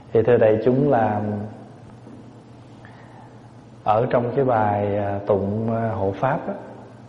Thì thưa đại chúng, là ở trong cái bài tụng hộ pháp á,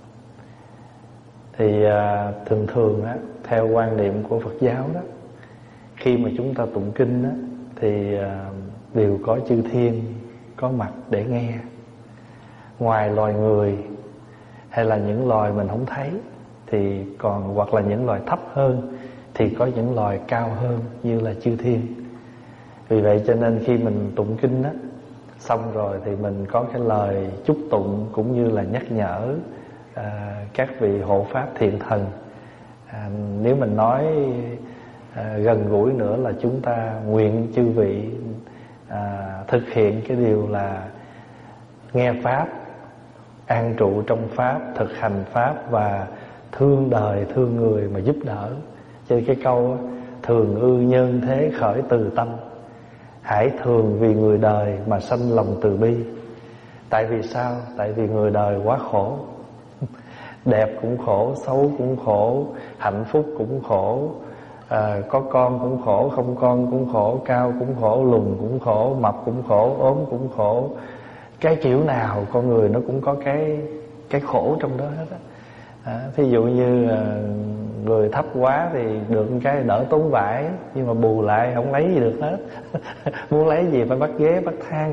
thì thường thường á, theo quan niệm của Phật giáo đó, khi mà chúng ta tụng kinh á, thì đều có chư thiên có mặt để nghe. Ngoài loài người hay là những loài mình không thấy, thì còn hoặc là những loài thấp hơn, thì có những loài cao hơn như là chư thiên. Vì vậy cho nên khi mình tụng kinh á, xong rồi thì mình có cái lời chúc tụng cũng như là nhắc nhở các vị hộ pháp thiện thần. Nếu mình nói gần gũi nữa là chúng ta nguyện chư vị thực hiện cái điều là nghe pháp, an trụ trong pháp, thực hành pháp và thương đời thương người mà giúp đỡ. Trên cái câu thường ư nhân thế khởi từ tâm, hãy thường vì người đời mà sanh lòng từ bi. Tại vì sao? Tại vì người đời quá khổ. Đẹp cũng khổ, xấu cũng khổ, hạnh phúc cũng khổ, có con cũng khổ, không con cũng khổ, cao cũng khổ, lùn cũng khổ, mập cũng khổ, ốm cũng khổ. Cái kiểu nào con người nó cũng có cái khổ trong đó hết á. Thí dụ như người thấp quá thì được cái đỡ tốn vải, nhưng mà bù lại không lấy gì được hết. Muốn lấy gì phải bắt ghế bắt thang.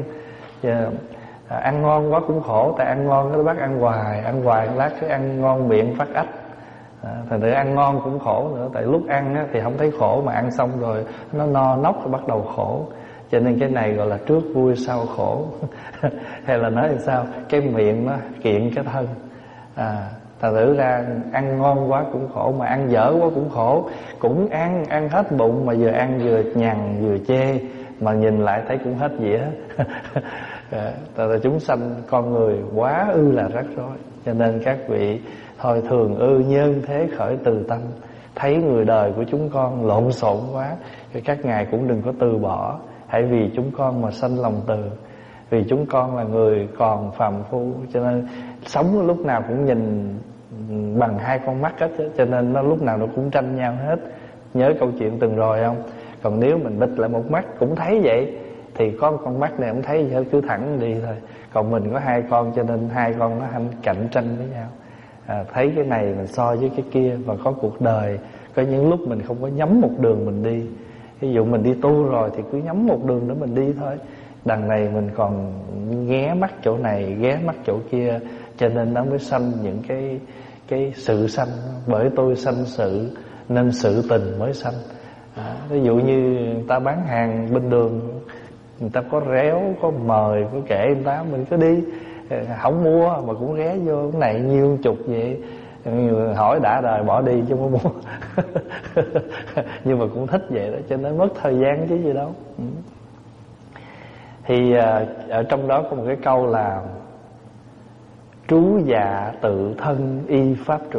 Ăn ngon quá cũng khổ, tại ăn ngon nó bắt ăn hoài lát cái ăn ngon miệng phát ách. Thành thử ăn ngon cũng khổ nữa, tại lúc ăn á, thì không thấy khổ, mà ăn xong rồi nó no nốc rồi bắt đầu khổ. Cho nên cái này gọi là trước vui sau khổ. Hay là nói làm sao, cái miệng nó kiện cái thân. Thật thử ra ăn ngon quá cũng khổ, mà ăn dở quá cũng khổ. Cũng ăn hết bụng, mà vừa ăn vừa nhằn vừa chê, mà nhìn lại thấy cũng hết dĩa. Tại là chúng sanh con người quá ư là rắc rối. Cho nên các vị thôi thường ư nhân thế khởi từ tâm. Thấy người đời của chúng con lộn xộn quá thì các ngài cũng đừng có từ bỏ. Hãy vì chúng con mà sanh lòng từ. Vì chúng con là người còn phàm phu, cho nên sống lúc nào cũng nhìn bằng hai con mắt hết. Cho nên nó lúc nào nó cũng tranh nhau hết. Nhớ câu chuyện từng rồi không? Còn nếu mình bịt lại một mắt cũng thấy vậy, thì có con mắt này không thấy gì hết, cứ thẳng đi thôi. Còn mình có hai con, cho nên hai con nó cạnh tranh với nhau. Thấy cái này mình so với cái kia. Và có cuộc đời, có những lúc mình không có nhắm một đường mình đi. Ví dụ mình đi tu rồi thì cứ nhắm một đường để mình đi thôi. Đằng này mình còn ghé mắt chỗ này, ghé mắt chỗ kia, cho nên nó mới sanh những cái sự sanh. Bởi tôi sanh sự nên sự tình mới sanh. Ví dụ như người ta bán hàng bên đường, người ta có réo, có mời, có kệ người ta, mình cứ đi. Không mua mà cũng ghé vô, cái này nhiêu chục vậy. Hỏi đã đời bỏ đi chứ không mua. Nhưng mà cũng thích vậy đó, cho nên mất thời gian chứ gì đâu. Thì ở trong đó có một cái câu là trú dạ tự thân y pháp trụ.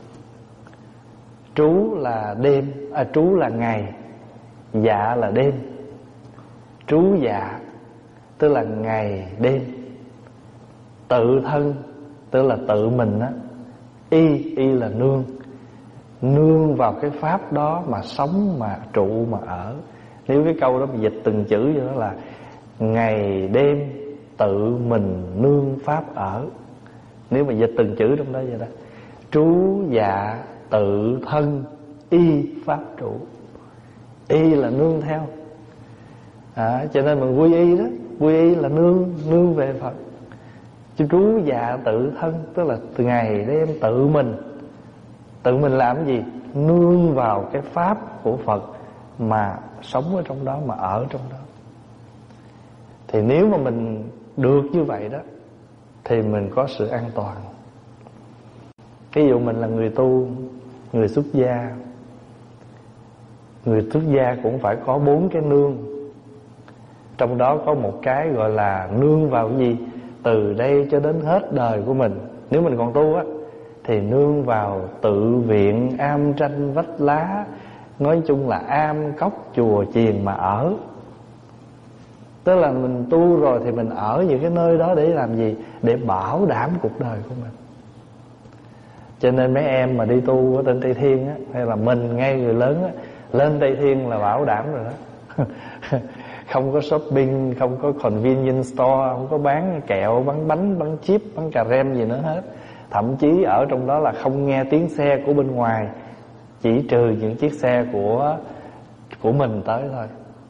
Trú là đêm, trú là ngày, dạ là đêm. Trú dạ tức là ngày đêm. Tự thân tức là tự mình á. Y là nương. Nương vào cái pháp đó mà sống, mà trụ, mà ở. Nếu cái câu đó mà dịch từng chữ vô đó là ngày đêm tự mình nương pháp ở. Nếu mà dịch từng chữ trong đó vậy đó. Trú dạ tự thân y pháp trụ. Y là nương theo. Cho nên mình quy y đó. Quy y là nương về Phật. Chứ trú dạ tự thân tức là từ ngày đêm tự mình làm gì? Nương vào cái pháp của Phật mà sống ở trong đó, mà ở trong đó. Thì nếu mà mình được như vậy đó, thì mình có sự an toàn. Ví dụ mình là người tu, người xuất gia. Người xuất gia cũng phải có 4 cái nương. Trong đó có một cái gọi là nương vào cái gì? Từ đây cho đến hết đời của mình. Nếu mình còn tu á, thì nương vào tự viện, am tranh, vách lá. Nói chung là am, cốc, chùa, chiền mà ở. Tức là mình tu rồi thì mình ở những cái nơi đó để làm gì? Để bảo đảm cuộc đời của mình. Cho nên mấy em mà đi tu ở trên Tây Thiên á, hay là mình ngay người lớn á, lên Tây Thiên là bảo đảm rồi đó. không có shopping, không có convenience store, không có bán kẹo, bán bánh, bán chip, bán cà rem gì nữa hết. Thậm chí ở trong đó là không nghe tiếng xe của bên ngoài, chỉ trừ những chiếc xe của mình tới thôi.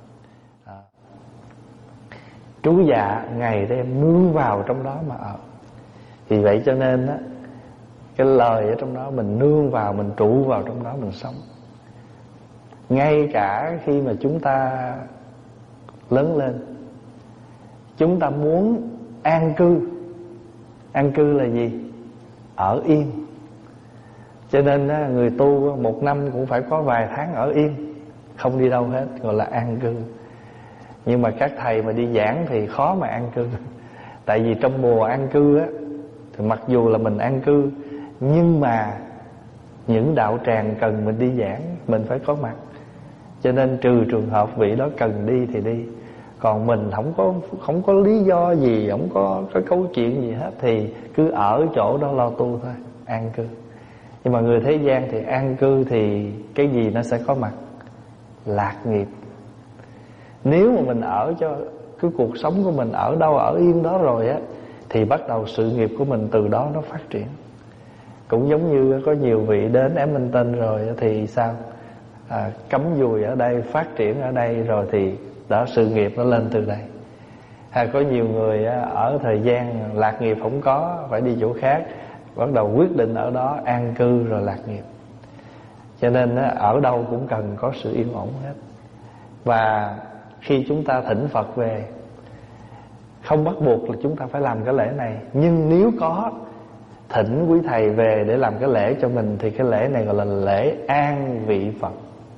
Trú dạ ngày đêm nương vào trong đó mà ở. Vì vậy cho nên á, cái lời ở trong đó mình nương vào, mình trụ vào trong đó mình sống. Ngay cả khi mà chúng ta lớn lên, chúng ta muốn an cư. An cư là gì? Ở yên. Cho nên á, người tu một năm cũng phải có vài tháng ở yên, không đi đâu hết, gọi là an cư. Nhưng mà các thầy mà đi giảng thì khó mà an cư. Tại vì trong mùa an cư á, thì mặc dù là mình an cư, nhưng mà những đạo tràng cần mình đi giảng, mình phải có mặt. Cho nên trừ trường hợp vị đó cần đi thì đi. Còn mình không có lý do gì, không có câu chuyện gì hết, thì cứ ở chỗ đó lo tu thôi, an cư. Nhưng mà người thế gian thì an cư thì cái gì nó sẽ có mặt? Lạc nghiệp. Nếu mà mình ở cho cái cuộc sống của mình ở đâu ở yên đó rồi á, thì bắt đầu sự nghiệp của mình từ đó nó phát triển. Cũng giống như có nhiều vị đến Edmonton rồi thì sao? Cắm dùi ở đây, phát triển ở đây rồi thì đó, sự nghiệp nó lên từ đây. Hay có nhiều người ở thời gian lạc nghiệp không có, phải đi chỗ khác, bắt đầu quyết định ở đó an cư rồi lạc nghiệp. Cho nên ở đâu cũng cần có sự yên ổn hết. Và khi chúng ta thỉnh Phật về, không bắt buộc là chúng ta phải làm cái lễ này, nhưng nếu có thỉnh quý thầy về để làm cái lễ cho mình, thì cái lễ này gọi là lễ an vị Phật.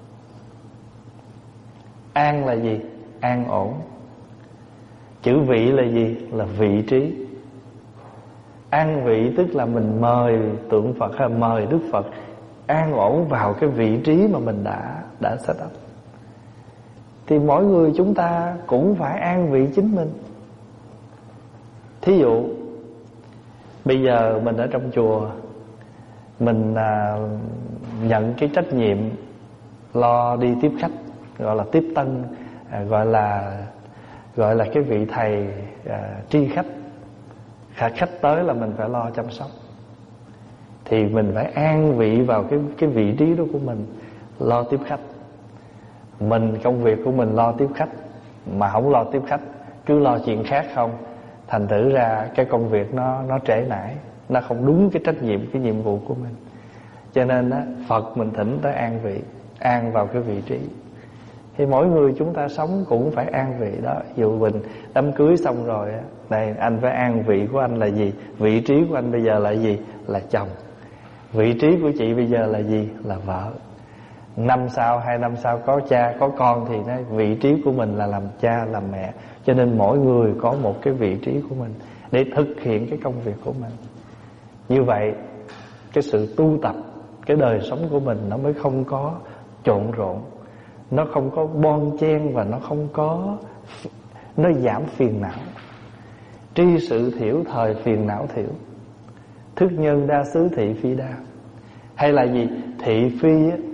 An là gì? An ổn. Chữ vị là gì? Là vị trí. An vị tức là mình mời tượng Phật hay mời Đức Phật an ổn vào cái vị trí mà mình đã set up. Thì mỗi người chúng ta cũng phải an vị chính mình. Thí dụ bây giờ mình ở trong chùa, mình nhận cái trách nhiệm lo đi tiếp khách, gọi là tiếp tân, gọi là cái vị thầy tri khách. Khách tới là mình phải lo chăm sóc, thì mình phải an vị vào cái vị trí đó của mình, lo tiếp khách. Mình công việc của mình lo tiếp khách, mà không lo tiếp khách, cứ lo chuyện khác không, thành thử ra cái công việc nó trễ nải, nó không đúng cái trách nhiệm, cái nhiệm vụ của mình. Cho nên á, Phật mình thỉnh tới an vị, an vào cái vị trí. Thì mỗi người chúng ta sống cũng phải an vị đó. Dù mình đám cưới xong rồi á, đây anh phải an vị của anh là gì? Vị trí của anh bây giờ là gì? Là chồng. Vị trí của chị bây giờ là gì? Là vợ. 5 sau, 2 năm sau có cha, có con thì vị trí của mình là làm cha, làm mẹ. Cho nên mỗi người có một cái vị trí của mình để thực hiện cái công việc của mình. Như vậy cái sự tu tập, cái đời sống của mình nó mới không có trộn rộn, nó không có bon chen, và nó giảm phiền não. Tri sự thiểu, thời phiền não thiểu. Thức nhân đa xứ, thị phi đa. Hay là gì? Thị phi á,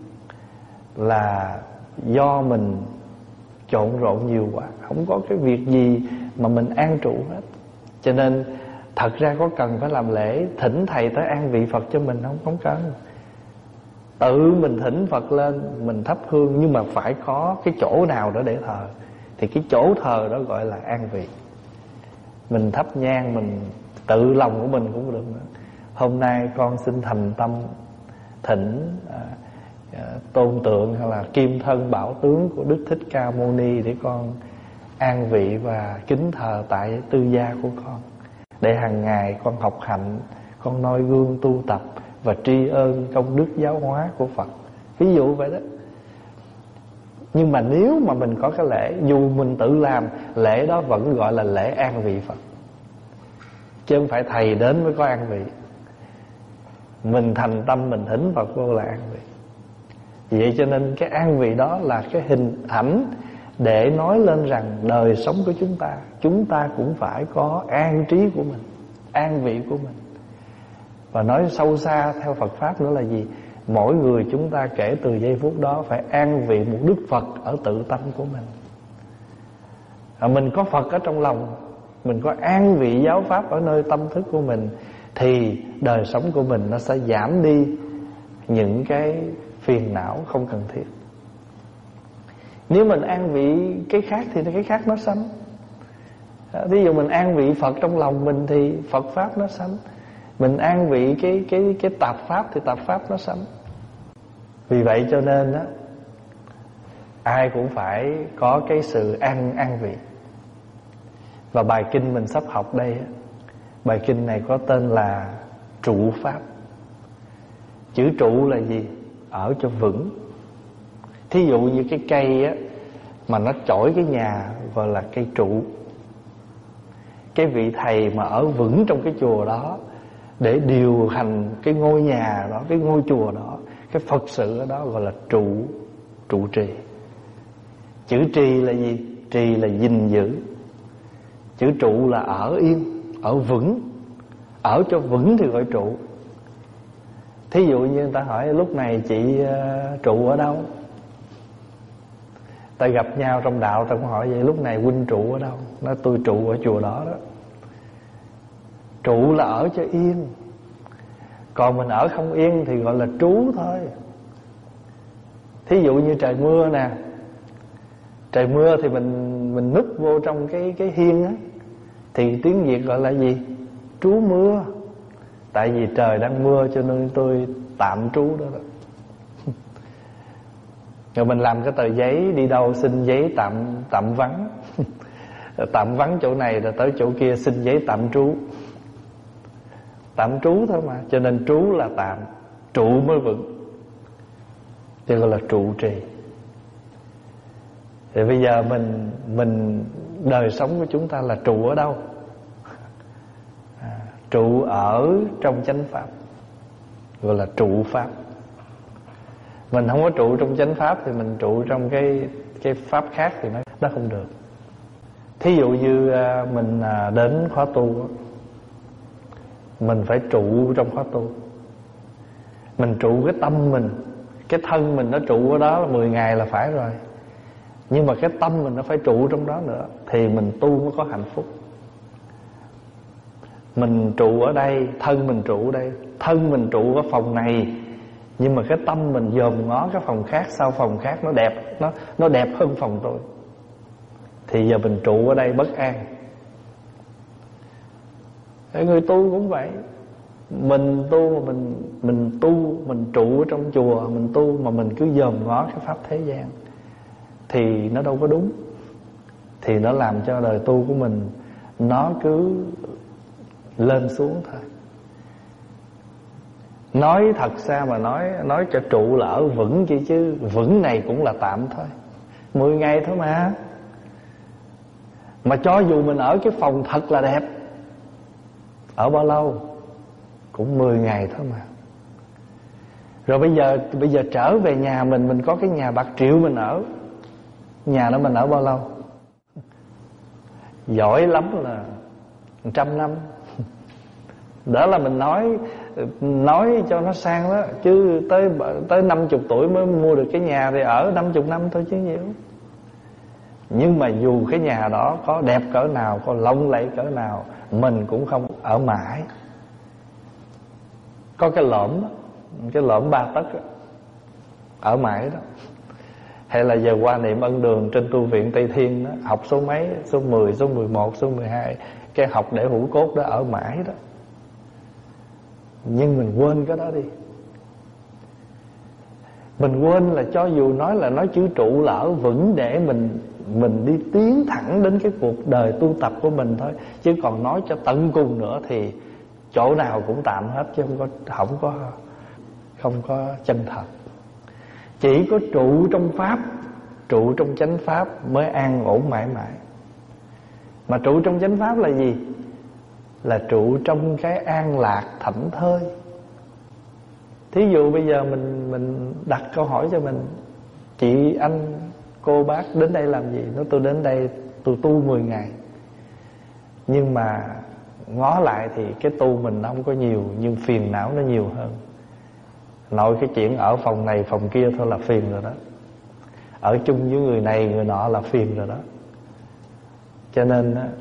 là do mình trộn rộn nhiều quá, không có cái việc gì mà mình an trụ hết. Cho nên thật ra có cần phải làm lễ thỉnh thầy tới an vị Phật cho mình không? Không cần. Tự mình thỉnh Phật lên, mình thắp hương, nhưng mà phải có cái chỗ nào đó để thờ, thì cái chỗ thờ đó gọi là an vị. Mình thắp nhang, mình tự lòng của mình cũng được nữa. Hôm nay con xin thành tâm thỉnh tôn tượng hay là kim thân bảo tướng của Đức Thích Ca Mâu Ni để con an vị và kính thờ tại tư gia của con, để hàng ngày con học hạnh, con noi gương tu tập và tri ân công đức giáo hóa của Phật. Ví dụ vậy đó. Nhưng mà nếu mà mình có cái lễ, dù mình tự làm, lễ đó vẫn gọi là lễ an vị Phật, chứ không phải thầy đến mới có an vị. Mình thành tâm mình thỉnh Phật vô là an vị. Vậy cho nên cái an vị đó là cái hình ảnh để nói lên rằng đời sống của chúng ta cũng phải có an trí của mình, an vị của mình. Và nói sâu xa theo Phật Pháp nữa là gì? Mỗi người chúng ta kể từ giây phút đó phải an vị một Đức Phật ở tự tâm của mình. Mình có Phật ở trong lòng, mình có an vị giáo pháp ở nơi tâm thức của mình, thì đời sống của mình nó sẽ giảm đi những cái phiền não không cần thiết. Nếu mình an vị cái khác thì cái khác nó sanh. Ví dụ mình an vị Phật trong lòng mình thì Phật pháp nó sanh. Mình an vị cái tạp pháp thì tạp pháp nó sanh. Vì vậy cho nên á, ai cũng phải có cái sự an vị. Và bài kinh mình sắp học đây á, bài kinh này có tên là trụ pháp. Chữ trụ là gì? Ở cho vững. Thí dụ như cái cây á, mà nó chổi cái nhà gọi là cây trụ. Cái vị thầy mà ở vững trong cái chùa đó để điều hành cái ngôi nhà đó, cái ngôi chùa đó, cái Phật sự ở đó gọi là trụ trì. Chữ trì là gì? Trì là gìn giữ. Chữ trụ là ở yên, ở vững. Ở cho vững thì gọi trụ. Thí dụ như người ta hỏi lúc này chị trụ ở đâu? Ta gặp nhau trong đạo ta cũng hỏi vậy, lúc này huynh trụ ở đâu? Nói tôi trụ ở chùa đó đó. Trụ là ở cho yên. Còn mình ở không yên thì gọi là trú thôi. Thí dụ như trời mưa nè, trời mưa thì mình núp vô trong cái hiên á, thì tiếng Việt gọi là gì? Trú mưa. Tại vì trời đang mưa cho nên tôi tạm trú đó. Rồi mình làm cái tờ giấy đi đâu xin giấy tạm vắng. Tạm vắng chỗ này rồi tới chỗ kia xin giấy tạm trú. Tạm trú thôi mà. Cho nên trú là tạm, trụ mới vững, cho gọi là trụ trì. Thì bây giờ mình đời sống của chúng ta là trụ ở đâu? Trụ ở trong chánh pháp, gọi là trụ pháp. Mình không có trụ trong chánh pháp thì mình trụ trong cái pháp khác thì nó không được. Thí dụ như mình đến khóa tu, mình phải trụ trong khóa tu. Mình trụ cái tâm mình, cái thân mình nó trụ ở đó là 10 ngày là phải rồi. Nhưng mà cái tâm mình nó phải trụ trong đó nữa thì mình tu mới có hạnh phúc. Mình trụ ở đây, thân mình trụ ở đây, thân mình trụ ở phòng này, nhưng mà cái tâm mình dòm ngó cái phòng khác, sau phòng khác nó đẹp, nó đẹp hơn phòng tôi, thì giờ mình trụ ở đây bất an. Người tu cũng vậy. Mình tu mà mình trụ ở trong chùa, mình tu mà mình cứ dòm ngó cái pháp thế gian thì nó đâu có đúng. Thì nó làm cho đời tu của mình nó cứ lên xuống thôi. Nói thật ra mà nói cho trụ là ở vững kia, chứ vững này cũng là tạm thôi, 10 ngày thôi mà. Mà cho dù mình ở cái phòng thật là đẹp, ở bao lâu? Cũng 10 ngày thôi mà. Rồi bây giờ trở về nhà mình có cái nhà bạc triệu mình ở, nhà đó mình ở bao lâu? Giỏi lắm là 100 năm. Đó là mình nói cho nó sang đó. Chứ tới 50 tuổi mới mua được cái nhà thì ở 50 năm thôi chứ nhiều. Nhưng mà dù cái nhà đó có đẹp cỡ nào, có lộng lẫy cỡ nào, mình cũng không ở mãi. Có cái lõm 3 tấc đó, ở mãi đó. Hay là giờ qua niệm ân đường trên tu viện Tây Thiên đó, học số mấy, số 10, số 11, số 12, cái học để hữu cốt đó ở mãi đó. Nhưng mình quên cái đó đi. Mình quên là cho dù nói chữ trụ là ở vững để mình đi tiến thẳng đến cái cuộc đời tu tập của mình thôi. Chứ còn nói cho tận cùng nữa thì chỗ nào cũng tạm hết, chứ không có chân thật. Chỉ có trụ trong pháp, trụ trong chánh pháp mới an ổn mãi mãi. Mà trụ trong chánh pháp là gì? Là trụ trong cái an lạc thảnh thơi. Thí dụ bây giờ mình đặt câu hỏi cho mình: chị, anh, cô, bác đến đây làm gì? Nói tôi đến đây tôi tu 10 ngày. Nhưng mà ngó lại thì cái tu mình nó không có nhiều, nhưng phiền não nó nhiều hơn. Nội cái chuyện ở phòng này phòng kia thôi là phiền rồi đó. Ở chung với người này người nọ là phiền rồi đó. Cho nên á,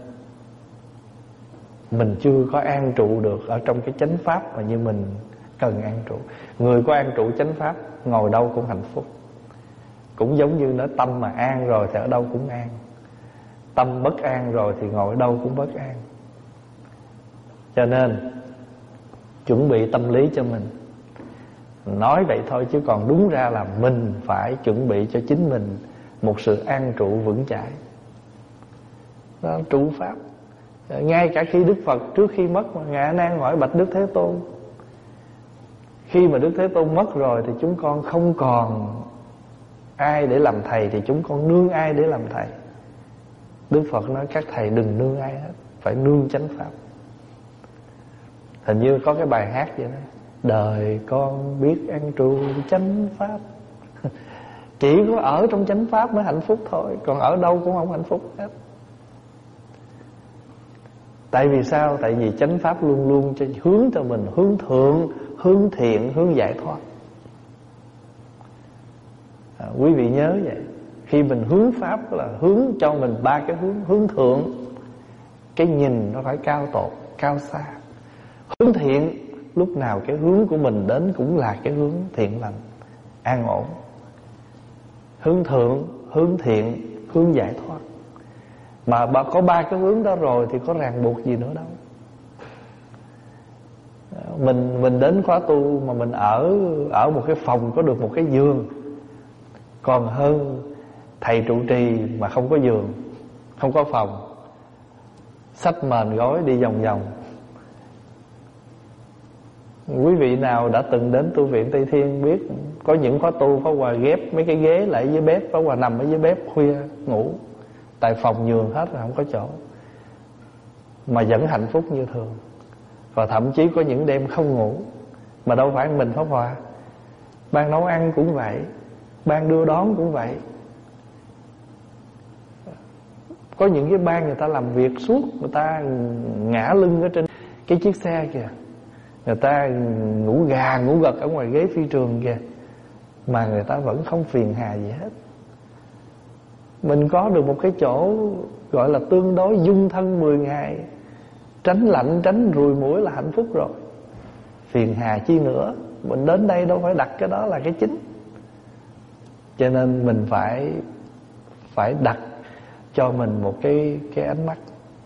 mình chưa có an trụ được ở trong cái chánh pháp mà như mình cần an trụ. Người có an trụ chánh pháp ngồi đâu cũng hạnh phúc. Cũng giống như nó tâm mà an rồi thì ở đâu cũng an. Tâm bất an rồi thì ngồi ở đâu cũng bất an. Cho nên chuẩn bị tâm lý cho mình. Nói vậy thôi chứ còn đúng ra là mình phải chuẩn bị cho chính mình một sự an trụ vững chãi. Đó, trụ pháp. Ngay cả khi Đức Phật trước khi mất mà Ngài A Nan hỏi bạch Đức Thế Tôn, khi mà Đức Thế Tôn mất rồi thì chúng con không còn ai để làm thầy, thì chúng con nương ai để làm thầy? Đức Phật nói các thầy đừng nương ai hết, phải nương chánh pháp. Hình như có cái bài hát vậy đó: đời con biết an trụ chánh pháp. Chỉ có ở trong chánh pháp mới hạnh phúc thôi, còn ở đâu cũng không hạnh phúc hết. Tại vì sao? Tại vì chánh pháp luôn luôn hướng cho mình hướng thượng, hướng thiện, hướng giải thoát. Quý vị nhớ vậy. Khi mình hướng pháp là hướng cho mình ba cái hướng. Hướng thượng, cái nhìn nó phải cao tột, cao xa. Hướng thiện, lúc nào cái hướng của mình đến cũng là cái hướng thiện lành, an ổn. Hướng thượng, hướng thiện, hướng giải thoát. Mà có ba cái hướng đó rồi thì có ràng buộc gì nữa đâu. Mình đến khóa tu mà mình ở một cái phòng có được một cái giường còn hơn thầy trụ trì mà không có giường, không có phòng, xách mền gối đi vòng vòng. Quý vị nào đã từng đến tu viện Tây Thiên biết có những khóa tu Pháp Hòa ghép mấy cái ghế lại dưới bếp, Pháp Hòa nằm ở dưới bếp khuya ngủ, tại phòng nhường hết rồi không có chỗ, mà vẫn hạnh phúc như thường. Và thậm chí có những đêm không ngủ. Mà đâu phải mình Pháp Hòa, ban nấu ăn cũng vậy, ban đưa đón cũng vậy. Có những cái ban người ta làm việc suốt, người ta ngã lưng ở trên cái chiếc xe kìa, người ta ngủ gà ngủ gật ở ngoài ghế phi trường kìa, mà người ta vẫn không phiền hà gì hết. Mình có được một cái chỗ gọi là tương đối dung thân 10 ngày, tránh lạnh tránh ruồi muỗi là hạnh phúc rồi. Phiền hà chi nữa. Mình đến đây đâu phải đặt cái đó là cái chính. Cho nên mình phải đặt cho mình một cái ánh mắt.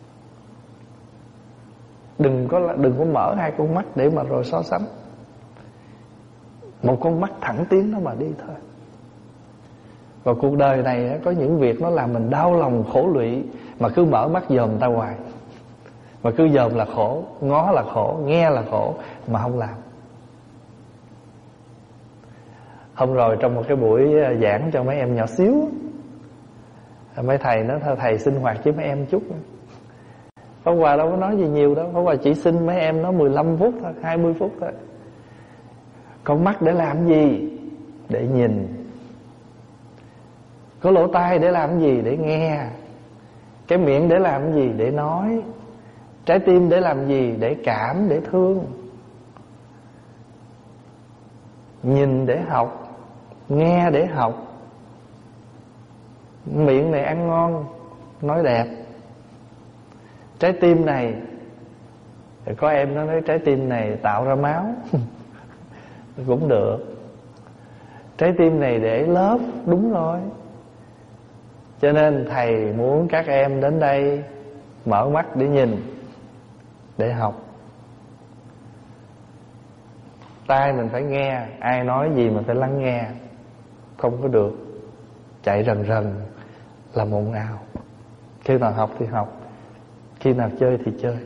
Đừng có mở hai con mắt để mà rồi so sánh. Một con mắt thẳng tiến đó mà đi thôi. Và cuộc đời này có những việc nó làm mình đau lòng khổ lụy, mà cứ mở mắt dòm người ta hoài. Mà cứ dòm là khổ, ngó là khổ, nghe là khổ, mà không làm. Hôm rồi trong một cái buổi giảng cho mấy em nhỏ xíu, mấy thầy nói thôi thầy sinh hoạt với mấy em chút. Pháp Hòa đâu có nói gì nhiều đâu, Pháp Hòa chỉ xin mấy em nó 15 phút thôi, 20 phút thôi. Con mắt để làm gì? Để nhìn. Có lỗ tai để làm gì? Để nghe. Cái miệng để làm gì? Để nói. Trái tim để làm gì? Để cảm, để thương. Nhìn để học, nghe để học. Miệng này ăn ngon, nói đẹp. Trái tim này, có em nó nói trái tim này tạo ra máu cũng được. Trái tim này để lớp, đúng rồi. Cho nên thầy muốn các em đến đây mở mắt để nhìn, để học. Tai mình phải nghe, ai nói gì mình phải lắng nghe. Không có được chạy rần rần làm ồn ào. Khi nào học thì học, khi nào chơi thì chơi.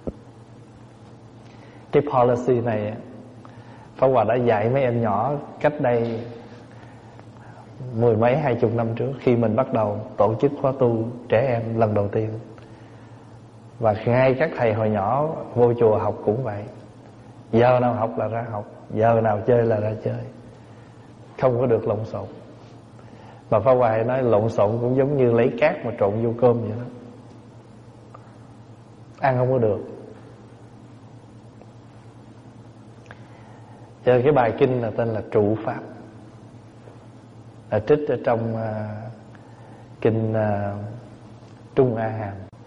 Cái policy này Pháp Hòa đã dạy mấy em nhỏ cách đây 10 mấy 20 năm trước, khi mình bắt đầu tổ chức khóa tu trẻ em lần đầu tiên. Và ngay các thầy hồi nhỏ vô chùa học cũng vậy. Giờ nào học là ra học, giờ nào chơi là ra chơi, không có được lộn xộn. Mà Pháp Hòa nói lộn xộn cũng giống như lấy cát mà trộn vô cơm vậy đó, ăn không có được. Cho nên cái bài kinh là tên là Trụ Pháp, là trích ở trong kinh Trung A Hàm.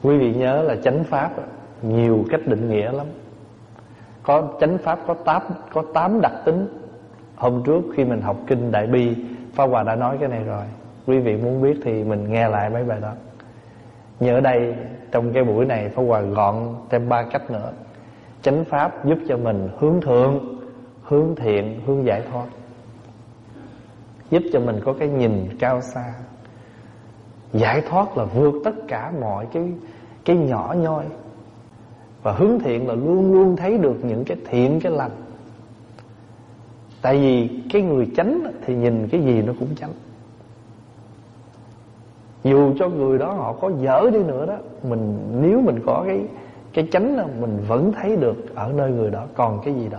Quý vị nhớ là chánh pháp nhiều cách định nghĩa lắm. Có chánh pháp có 8 đặc tính. Hôm trước khi mình học kinh Đại Bi, Pháp Hòa đã nói cái này rồi. Quý vị muốn biết thì mình nghe lại mấy bài đó. Nhưng ở đây trong cái buổi này Pháp Hòa gọn thêm 3 cách nữa. Chánh pháp giúp cho mình hướng thượng, hướng thiện, hướng giải thoát, giúp cho mình có cái nhìn cao xa. Giải thoát là vượt tất cả mọi cái nhỏ nhoi. Và hướng thiện là luôn luôn thấy được những cái thiện, cái lành. Tại vì cái người chánh thì nhìn cái gì nó cũng chánh. Dù cho người đó họ có dở đi nữa đó, nếu mình có cái chánh là mình vẫn thấy được ở nơi người đó còn cái gì đó.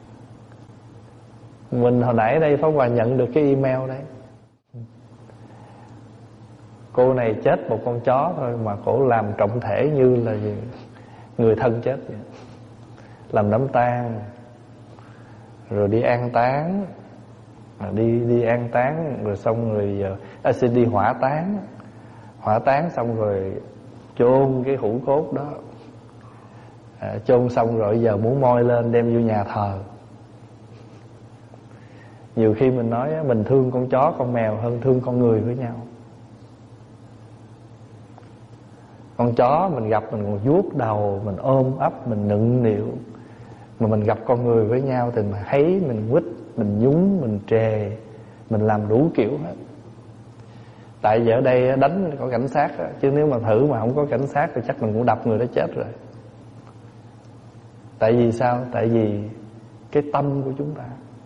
Mình hồi nãy đây Pháp Hòa nhận được cái email đấy. Cô này chết một con chó thôi mà cổ làm trọng thể như là người thân chết vậy. Làm đám tang, rồi đi an táng, đi an táng rồi xong rồi xin đi hỏa táng. Hỏa táng xong rồi chôn cái hũ cốt đó. Chôn xong rồi giờ muốn moi lên đem vô nhà thờ. Nhiều khi mình nói mình thương con chó con mèo hơn thương con người với nhau. Con chó mình gặp mình còn vuốt đầu, mình ôm ấp, mình nựng nịu. Mà mình gặp con người với nhau thì mình thấy, mình quýt, mình nhúng, mình trề, mình làm đủ kiểu hết. Tại vì ở đây đánh có cảnh sát đó, chứ nếu mà thử mà không có cảnh sát thì chắc mình cũng đập người đó chết rồi. Tại vì sao? Tại vì cái tâm của chúng ta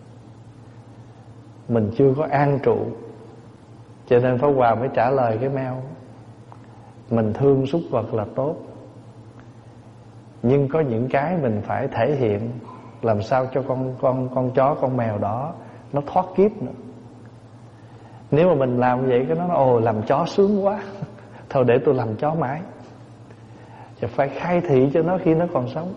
mình chưa có an trụ. Cho nên Pháp Hòa mới trả lời cái mail. Mình thương súc vật là tốt, nhưng có những cái mình phải thể hiện làm sao cho con chó con mèo đó nó thoát kiếp nữa. Nếu mà mình làm vậy cái nó ồ làm chó sướng quá, thôi để tôi làm chó mãi. Chứ phải khai thị cho nó khi nó còn sống.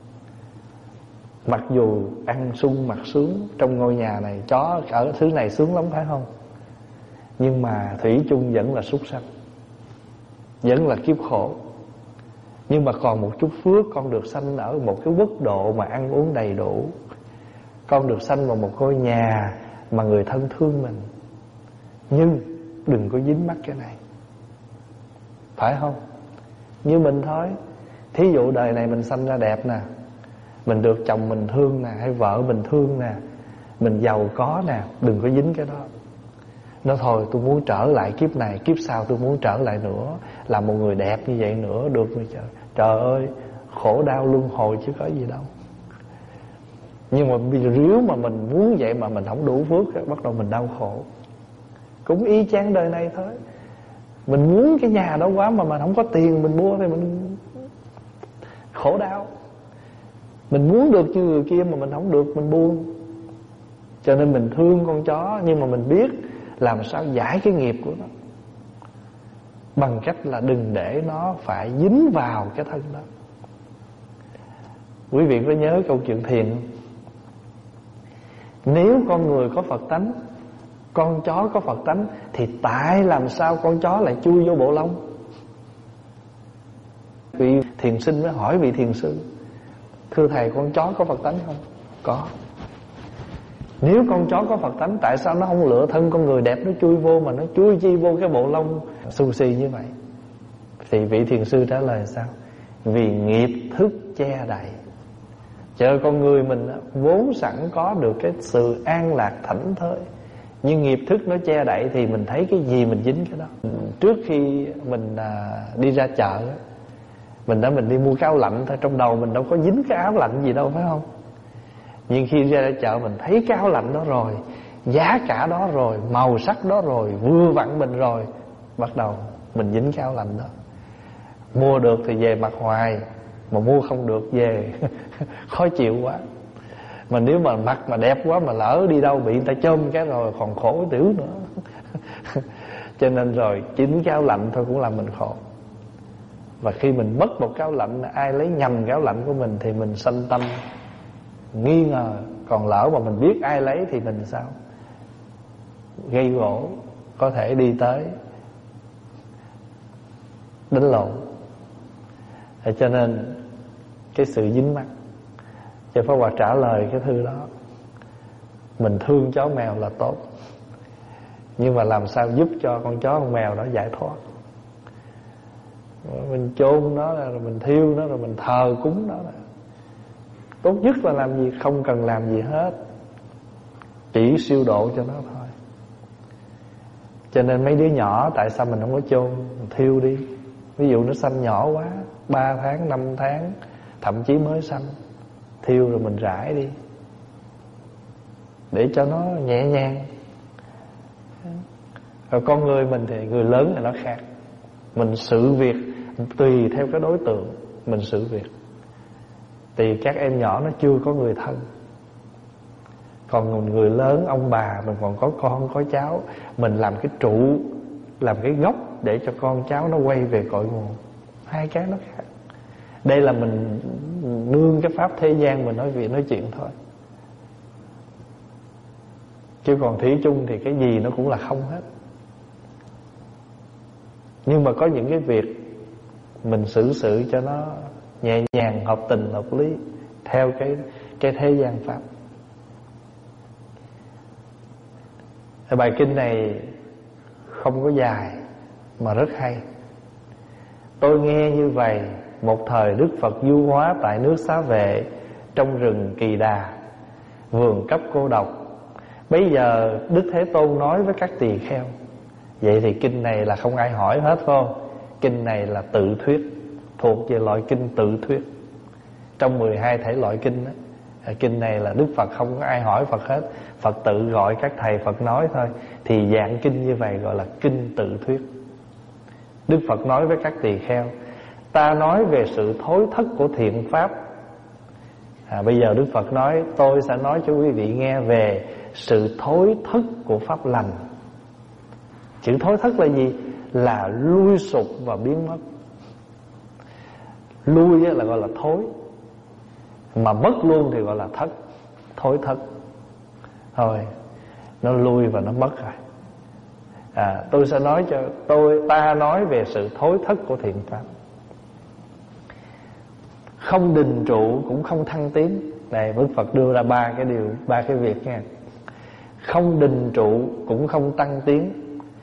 Mặc dù ăn sung mặc sướng trong ngôi nhà này, chó ở thứ này sướng lắm phải không? Nhưng mà thủy chung vẫn là súc sanh, vẫn là kiếp khổ. Nhưng mà còn một chút phước, con được sanh ở một cái quốc độ mà ăn uống đầy đủ. Con được sanh vào một ngôi nhà mà người thân thương mình. Nhưng đừng có dính mắc cái này, phải không? Như mình thôi. Thí dụ đời này mình sanh ra đẹp nè, mình được chồng mình thương nè, hay vợ mình thương nè, mình giàu có nè, đừng có dính cái đó. Nói thôi tôi muốn trở lại kiếp này, kiếp sau tôi muốn trở lại nữa, làm một người đẹp như vậy nữa, được rồi trời. Trời ơi, khổ đau luân hồi chứ có gì đâu. Nhưng mà nếu mà mình muốn vậy mà mình không đủ phước, bắt đầu mình đau khổ. Cũng y chang đời này thôi. Mình muốn cái nhà đó quá mà mình không có tiền mình mua thì mình khổ đau. Mình muốn được như người kia mà mình không được, mình buông. Cho nên mình thương con chó, nhưng mà mình biết làm sao giải cái nghiệp của nó bằng cách là đừng để nó phải dính vào cái thân đó. Quý vị có nhớ câu chuyện thiền không? Nếu con người có Phật tánh, con chó có Phật tánh, thì tại làm sao con chó lại chui vô bộ lông? Vị thiền sinh mới hỏi vị thiền sư: thưa thầy, con chó có Phật tánh không? Có. Nếu con chó có Phật tánh, tại sao nó không lựa thân con người đẹp nó chui vô, mà nó chui chi vô cái bộ lông xù xì như vậy? Thì vị thiền sư trả lời sao? Vì nghiệp thức che đậy. Chờ con người mình vốn sẵn có được cái sự an lạc thảnh thơi, nhưng nghiệp thức nó che đậy thì mình thấy cái gì mình dính cái đó. Trước khi mình đi ra chợ, mình đi mua cái áo lạnh thôi, trong đầu mình đâu có dính cái áo lạnh gì đâu, phải không? Nhưng khi ra chợ mình thấy cái áo lạnh đó rồi, giá cả đó rồi, màu sắc đó rồi, vừa vặn mình rồi, bắt đầu mình dính cái áo lạnh đó. Mua được thì về mặc hoài, mà mua không được về khó chịu quá. Mà nếu mà mặc mà đẹp quá mà lỡ đi đâu bị người ta chôm cái rồi còn khổ tiểu nữa. Cho nên rồi chính cái áo lạnh thôi cũng làm mình khổ. Và khi mình mất một cái áo lạnh, ai lấy nhầm cái áo lạnh của mình thì mình sanh tâm nghi ngờ. Còn lỡ mà mình biết ai lấy thì mình sao? Gây gỗ, có thể đi tới đánh lộn. Cho nên cái sự dính mắc, cho Pháp Hòa trả lời cái thư đó, mình thương chó mèo là tốt, nhưng mà làm sao giúp cho con chó con mèo đó giải thoát. Mình chôn nó rồi mình thiêu nó rồi mình thờ cúng nó, tốt nhất là làm gì? Không cần làm gì hết, chỉ siêu độ cho nó thôi. Cho nên mấy đứa nhỏ tại sao mình không có chôn, mình thiêu đi. Ví dụ nó sanh nhỏ quá, 3 tháng, 5 tháng, thậm chí mới sanh, thiêu rồi mình rải đi để cho nó nhẹ nhàng. Rồi con người mình thì người lớn thì nó khác, mình xử việc tùy theo cái đối tượng mình xử việc. Thì các em nhỏ nó chưa có người thân, còn người lớn ông bà mình còn có con có cháu, mình làm cái trụ, làm cái gốc để cho con cháu nó quay về cội nguồn. Hai cái nó khác. Đây là mình nương cái pháp thế gian mình nói chuyện thôi, chứ còn thủy chung thì cái gì nó cũng là không hết. Nhưng mà có những cái việc mình xử sự cho nó nhẹ nhàng, hợp tình hợp lý, theo cái thế gian pháp. Bài kinh này không có dài mà rất hay. Tôi nghe như vậy, một thời Đức Phật du hóa tại nước Xá Vệ, trong rừng Kỳ Đà, vườn cấp cô độc. Bây giờ Đức Thế Tôn nói với các tỳ kheo. Vậy thì kinh này là không ai hỏi hết phải không? Kinh này là tự thuyết, thuộc về loại kinh tự thuyết. Trong 12 thể loại kinh đó, kinh này là Đức Phật không có ai hỏi Phật hết, Phật tự gọi các thầy Phật nói thôi. Thì dạng kinh như vậy gọi là kinh tự thuyết. Đức Phật nói với các tỳ kheo, ta nói về sự thối thất của thiện pháp. Bây giờ Đức Phật nói, tôi sẽ nói cho quý vị nghe về sự thối thất của pháp lành. Chữ thối thất là gì? Là lui sụp và biến mất. Lui là gọi là thối, mà mất luôn thì gọi là thất, thối thất. Thôi, nó lui và nó mất rồi. Tôi sẽ nói cho ta nói về sự thối thất của thiện pháp. Không đình trụ cũng không thăng tiến. Đây Đức Phật đưa ra ba cái việc nha. Không đình trụ cũng không tăng tiến.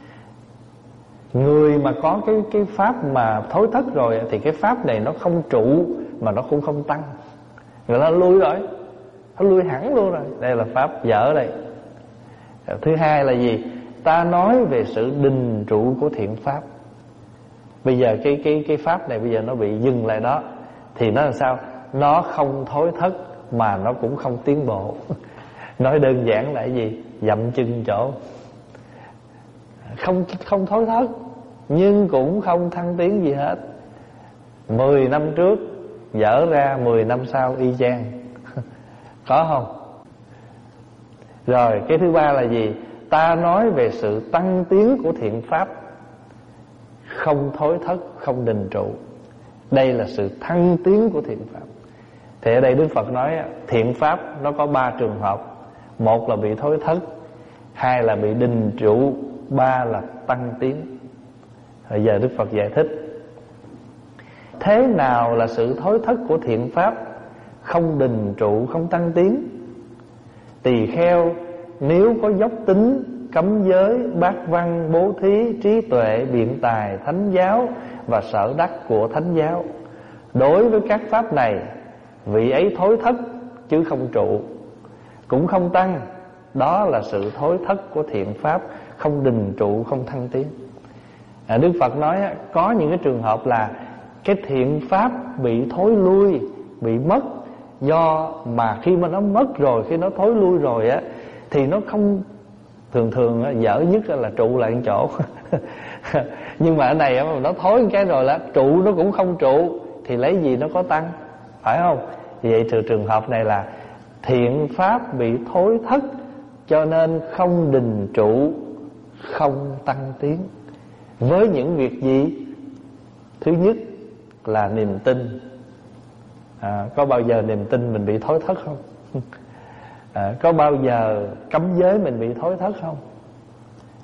Người mà có cái pháp mà thối thất rồi thì cái pháp này nó không trụ mà nó cũng không tăng. Người ta lui rồi, nó lui hẳn luôn rồi. Đây là pháp dở đây. Thứ hai là gì? Ta nói về sự đình trụ của thiện pháp. Bây giờ cái pháp này bây giờ nó bị dừng lại đó, thì nó làm sao? Nó không thối thất mà nó cũng không tiến bộ. Nói đơn giản là cái gì? Dậm chân chỗ. Không thối thất nhưng cũng không thăng tiến gì hết. 10 năm trước dở ra 10 năm sau y chang. Có không? Rồi cái thứ ba là gì? Ta nói về sự tăng tiến của thiện pháp. Không thối thất, không đình trụ. Đây là sự thăng tiến của thiện pháp. Thì ở đây Đức Phật nói thiện pháp nó có 3 trường hợp. Một là bị thối thất, hai là bị đình trụ, ba là tăng tiến. Bây giờ Đức Phật giải thích thế nào là sự thối thất của thiện pháp, không đình trụ, không tăng tiến. Tỳ kheo nếu có dốc tính, cấm giới, bát văn, bố thí, trí tuệ, biện tài, thánh giáo và sở đắc của thánh giáo, đối với các pháp này, vị ấy thối thất chứ không trụ, cũng không tăng. Đó là sự thối thất của thiện pháp, không đình trụ, không thăng tiến. Đức Phật nói có những cái trường hợp là cái thiện pháp bị thối lui, bị mất. Do mà khi mà nó mất rồi, khi nó thối lui rồi á, thì nó không, thường dở nhất là trụ lại một chỗ. Nhưng mà ở này nó thối một cái rồi là trụ nó cũng không trụ, thì lấy gì nó có tăng, phải không? Vậy trường hợp này là thiện pháp bị thối thất, cho nên không đình trụ, không tăng tiến. Với những việc gì? Thứ nhất là niềm tin. Có bao giờ niềm tin mình bị thối thất không? Có bao giờ cấm giới mình bị thối thất không?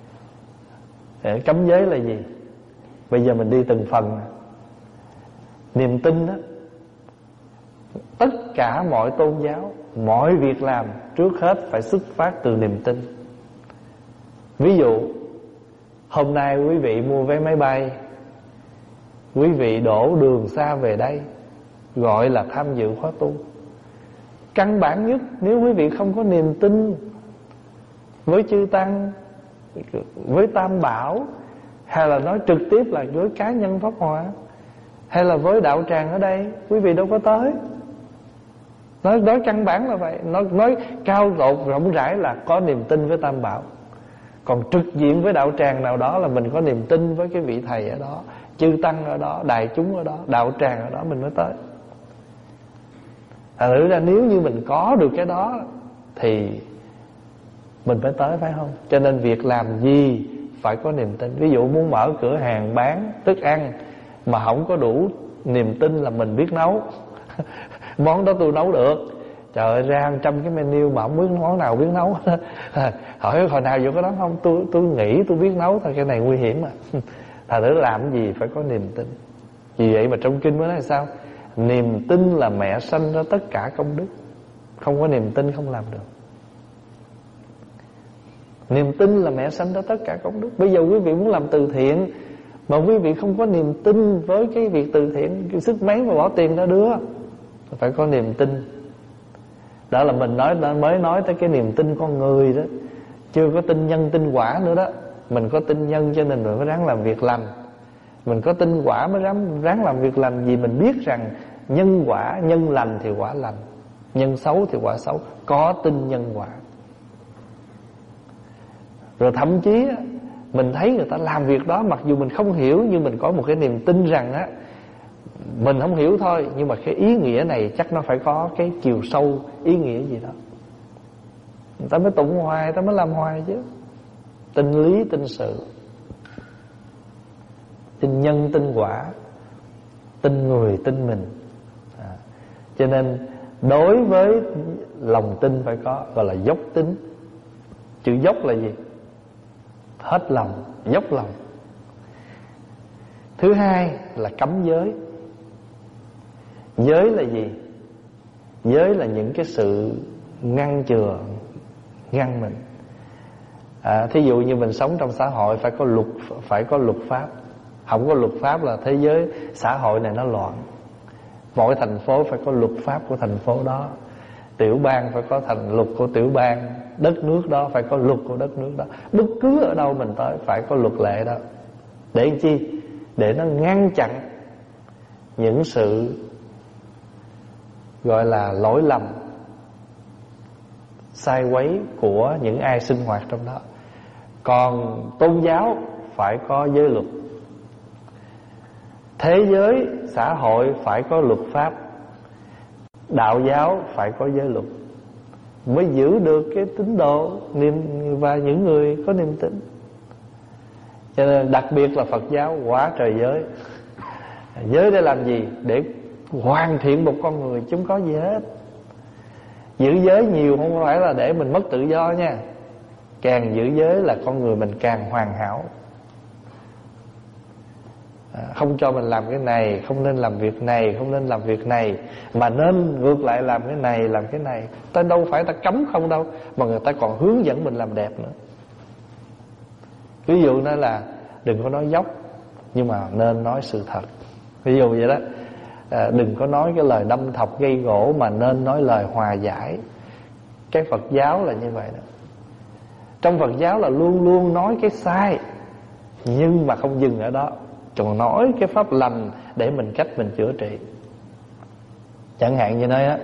Cấm giới là gì? Bây giờ mình đi từng phần. Niềm tin đó, tất cả mọi tôn giáo, mọi việc làm trước hết phải xuất phát từ niềm tin. Ví dụ hôm nay quý vị mua vé máy bay, quý vị đổ đường xa về đây, gọi là tham dự khóa tu. Căn bản nhất, nếu quý vị không có niềm tin với chư tăng, với Tam Bảo, hay là nói trực tiếp là với cá nhân Pháp Hòa, hay là với đạo tràng ở đây, quý vị đâu có tới. Nói căn bản là vậy. Nói cao độ rộng rãi là có niềm tin với Tam Bảo. Còn trực diện với đạo tràng nào đó là mình có niềm tin với cái vị thầy ở đó, chư tăng ở đó, đại chúng ở đó, đạo tràng ở đó mình mới tới. Thật ra nếu như mình có được cái đó thì mình mới tới, phải không? Cho nên việc làm gì phải có niềm tin. Ví dụ muốn mở cửa hàng bán thức ăn mà không có đủ niềm tin là mình biết nấu món đó tôi nấu được. Trời ơi, ra 100 cái menu mà không biết món nào biết nấu hỏi hồi nào vô cái đó không? Tôi nghĩ tôi biết nấu thôi, cái này nguy hiểm mà. Thật ra làm cái gì phải có niềm tin. Vì vậy mà trong kinh mới nói là sao? Niềm tin là mẹ sanh ra tất cả công đức. Không có niềm tin không làm được. Niềm tin là mẹ sanh ra tất cả công đức. Bây giờ quý vị muốn làm từ thiện mà quý vị không có niềm tin với cái việc từ thiện, cái sức mấy mà bỏ tiền ra đưa. Phải có niềm tin. Đó là mình mới nói tới cái niềm tin con người đó. Chưa có tin nhân tin quả nữa đó. Mình có tin nhân cho nên mình mới ráng làm việc lành. Mình có tin quả mới ráng làm việc lành. Vì mình biết rằng nhân quả, nhân lành thì quả lành, nhân xấu thì quả xấu. Có tin nhân quả. Rồi thậm chí mình thấy người ta làm việc đó, mặc dù mình không hiểu, nhưng mình có một cái niềm tin rằng á, mình không hiểu thôi, nhưng mà cái ý nghĩa này chắc nó phải có cái chiều sâu ý nghĩa gì đó. Người ta mới tụng hoài, người ta mới làm hoài chứ. Tin lý, tin sự, tin nhân, tin quả, tin người, tin mình. Cho nên đối với lòng tin phải có, gọi là dốc tín. Chữ dốc là gì? Hết lòng, dốc lòng. Thứ hai là cấm giới. Giới là gì? Giới là những cái sự ngăn chừa, ngăn mình. Thí dụ như mình sống trong xã hội phải có luật pháp. Không có luật pháp là thế giới xã hội này nó loạn. Mỗi thành phố phải có luật pháp của thành phố đó, tiểu bang phải có luật của tiểu bang, đất nước đó phải có luật của đất nước đó. Bất cứ ở đâu mình tới phải có luật lệ đó. Để làm chi? Để nó ngăn chặn những sự gọi là lỗi lầm, sai quấy của những ai sinh hoạt trong đó. Còn tôn giáo phải có giới luật. Thế giới, xã hội phải có luật pháp. Đạo giáo phải có giới luật, mới giữ được cái tín đồ và những người có niềm tin. Cho nên đặc biệt là Phật giáo quá trời giới. Giới để làm gì? Để hoàn thiện một con người, chứ không có gì hết. Giữ giới nhiều không phải là để mình mất tự do nha. Càng giữ giới là con người mình càng hoàn hảo. Không cho mình làm cái này, không nên làm việc này, không nên làm việc này, mà nên ngược lại làm cái này, làm cái này. Ta đâu phải ta cấm không đâu, mà người ta còn hướng dẫn mình làm đẹp nữa. Ví dụ nói là đừng có nói dốc, nhưng mà nên nói sự thật. Ví dụ vậy đó. Đừng có nói cái lời đâm thọc gây gỗ, mà nên nói lời hòa giải. Cái Phật giáo là như vậy đó. Trong Phật giáo là luôn luôn nói cái sai, nhưng mà không dừng ở đó, còn nói cái pháp lành để mình cách mình chữa trị. Chẳng hạn như nói á,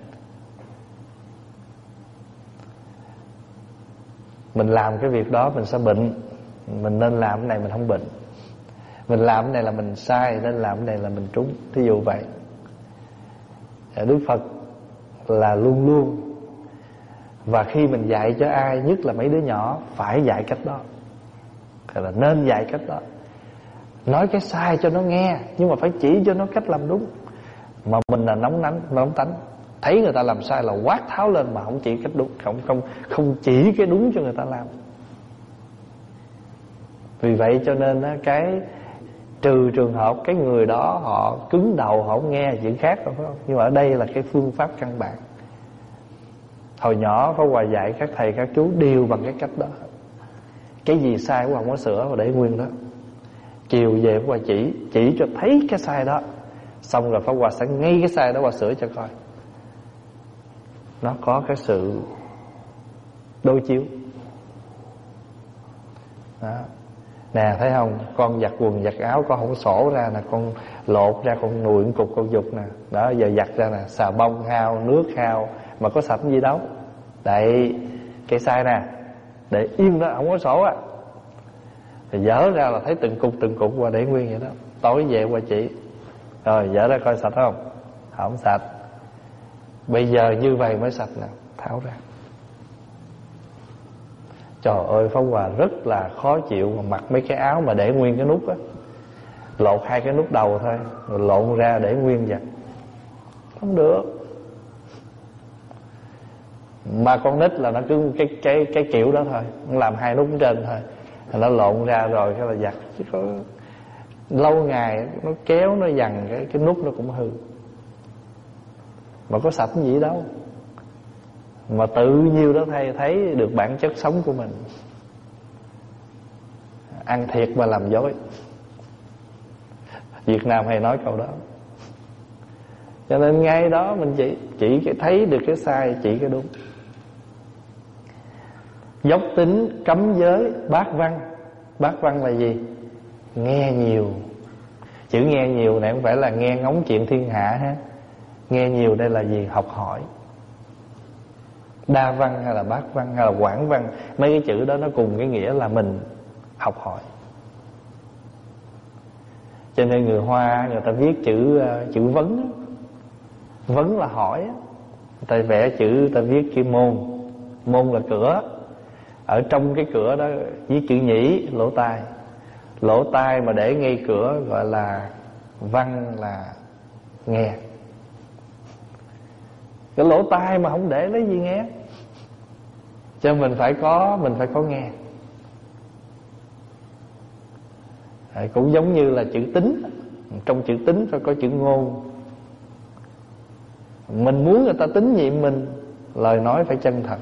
mình làm cái việc đó mình sẽ bệnh, mình nên làm cái này mình không bệnh. Mình làm cái này là mình sai, nên làm cái này là mình trúng. Thí dụ vậy. Đức Phật là luôn luôn, và khi mình dạy cho ai, nhất là mấy đứa nhỏ, phải dạy cách đó, là nên dạy cách đó. Nói cái sai cho nó nghe, nhưng mà phải chỉ cho nó cách làm đúng. Mà mình là nóng tánh, thấy người ta làm sai là quát tháo lên, mà không chỉ cách đúng, không chỉ cái đúng cho người ta làm. Vì vậy cho nên cái Trừ trường hợp cái người đó họ cứng đầu, họ không nghe chuyện khác rồi, phải không? Nhưng mà ở đây là cái phương pháp căn bản. Hồi nhỏ Pháp Hòa dạy các thầy các chú đều bằng cái cách đó. Cái gì sai Pháp Hòa không có sửa và để nguyên đó. Chiều về Pháp Hòa chỉ cho thấy cái sai đó, xong rồi Pháp Hòa sẽ ngay cái sai đó Hòa sửa cho coi. Nó có cái sự đối chiếu đó. Nè thấy không, con giặt quần giặt áo con không sổ ra nè, con lột ra con nùi cục con dục nè. Đó giờ giặt ra nè, xà bông hao, nước hao, mà có sạch gì đâu. Đấy, cái sai nè, để yên đó, không có sổ á. Thì dỡ ra là thấy từng cục qua để nguyên vậy đó. Tối về qua chỉ, rồi dỡ ra coi sạch không? Không sạch. Bây giờ như vậy mới sạch nè, tháo ra. Trời ơi, Pháp Hòa rất là khó chịu mà mặc mấy cái áo mà để nguyên cái nút á. Lột 2 cái nút đầu thôi, rồi lộn ra để nguyên vậy. Không được. Mà con nít là nó cứ cái kiểu đó thôi, nó làm 2 nút trên thôi, nó lộn ra rồi cái là giặt. Chứ có lâu ngày nó kéo nó dằn cái nút nó cũng hư. Mà có sạch gì đâu. Mà tự nhiêu đó thấy được bản chất sống của mình. Ăn thiệt mà làm dối. Việt Nam hay nói câu đó. Cho nên ngay đó mình chỉ thấy được cái sai, chỉ cái đúng. Dốc tính, cấm giới, bát văn. Bát văn là gì? Nghe nhiều. Chữ nghe nhiều này không phải là nghe ngóng chuyện thiên hạ ha. Nghe nhiều đây là gì? Học hỏi. Đa văn hay là bát văn hay là quảng văn, mấy cái chữ đó nó cùng cái nghĩa là mình học hỏi. Cho nên người Hoa người ta viết chữ vấn. Vấn là hỏi. Người ta vẽ chữ, người ta viết chữ môn. Môn là cửa. Ở trong cái cửa đó viết chữ nhĩ, lỗ tai. Lỗ tai mà để ngay cửa gọi là văn, là nghe. Cái lỗ tai mà không để lấy gì nghe. Cho mình phải có nghe. Cũng giống như là chữ tính. Trong chữ tính phải có chữ ngôn. Mình muốn người ta tín nhiệm mình, lời nói phải chân thật.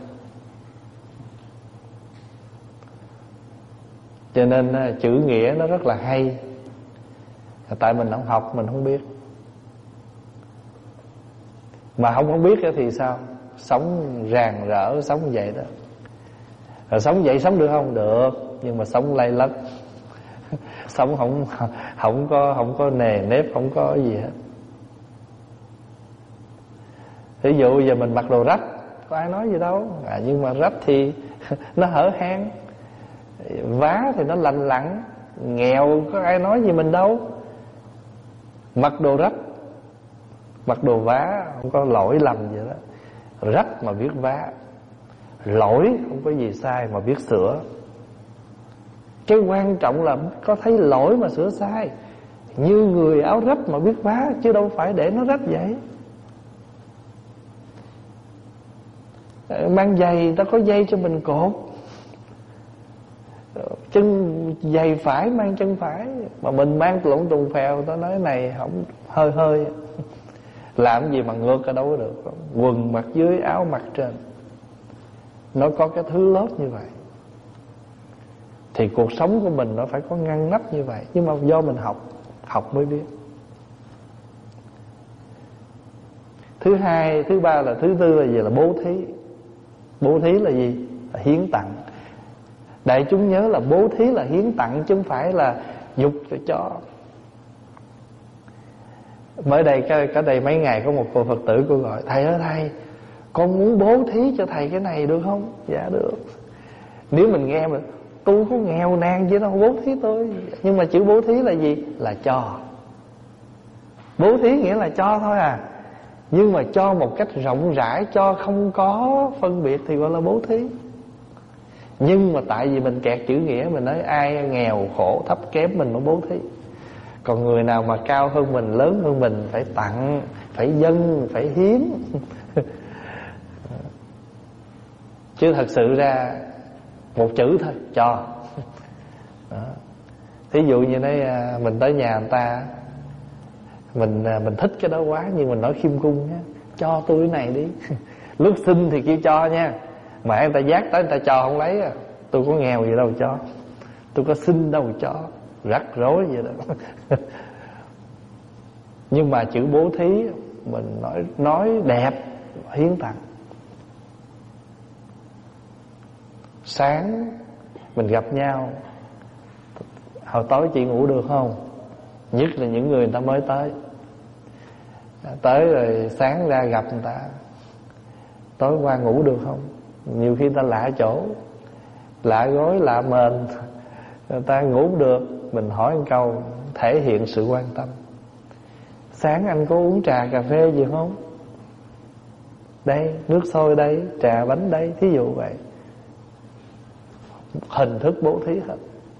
Cho nên chữ nghĩa nó rất là hay. Tại mình không học, mình không biết. Mà không biết thì sao? Sống ràng rỡ, sống vậy đó. Rồi sống vậy sống được không? Được. Nhưng mà sống lay lất. Sống không có nề nếp, không có gì hết. Ví dụ giờ mình mặc đồ rách, có ai nói gì đâu. Nhưng mà rách thì nó hở hang. Vá thì nó lành lặn. Nghèo có ai nói gì mình đâu. Mặc đồ rách, mặc đồ vá không có lỗi lầm gì đó. Rách mà biết vá, lỗi không có gì sai mà biết sửa. Cái quan trọng là có thấy lỗi mà sửa sai. Như người áo rách mà biết vá, chứ đâu phải để nó rách vậy. Mang giày ta có dây cho mình cột. Chân giày phải mang chân phải. Mà mình mang lộn trùng phèo, ta nói này không hơi. Làm gì mà ngược ở đâu có được. Quần mặc dưới, áo mặc trên. Nó có cái thứ lớp như vậy. Thì cuộc sống của mình nó phải có ngăn nắp như vậy. Nhưng mà do mình học mới biết. Thứ hai, thứ ba là thứ tư là gì? Là bố thí. Bố thí là gì? Là hiến tặng. Đại chúng nhớ là bố thí là hiến tặng, chứ không phải là dục cho. Mới đây cái đây mấy ngày có một cô Phật tử cô gọi: thầy ơi thầy, con muốn bố thí cho thầy cái này được không? Dạ được. Nếu mình nghe mà tôi có nghèo nàn chứ đâu bố thí tôi. Nhưng mà chữ bố thí là gì? Là cho. Bố thí nghĩa là cho thôi à. Nhưng mà cho một cách rộng rãi, cho không có phân biệt thì gọi là bố thí. Nhưng mà tại vì mình kẹt chữ nghĩa, mình nói ai nghèo khổ thấp kém mình mới bố thí. Còn người nào mà cao hơn mình, lớn hơn mình phải tặng, phải dâng, phải hiến. Chứ thật sự ra một chữ thôi, cho. Đó. Thí dụ như nói mình tới nhà người ta, mình thích cái đó quá, nhưng mình nói khiêm cung nhá, cho tôi cái này đi. Lúc xin thì kêu cho nha, mà người ta dắt tới người ta cho không lấy. Tôi có nghèo gì đâu cho, tôi có xin đâu cho, rắc rối vậy đó. Nhưng mà chữ bố thí mình nói đẹp, hiến tặng. Sáng mình gặp nhau, hồi tối chị ngủ được không? Nhất là những người ta mới tới rồi sáng ra gặp người ta, tối qua ngủ được không? Nhiều khi người ta lạ chỗ, lạ gối, lạ mền, người ta ngủ không được. Mình hỏi một câu, thể hiện sự quan tâm. Sáng anh có uống trà cà phê gì không? Đây, nước sôi đây, trà bánh đây, thí dụ vậy. Hình thức bố thí hết.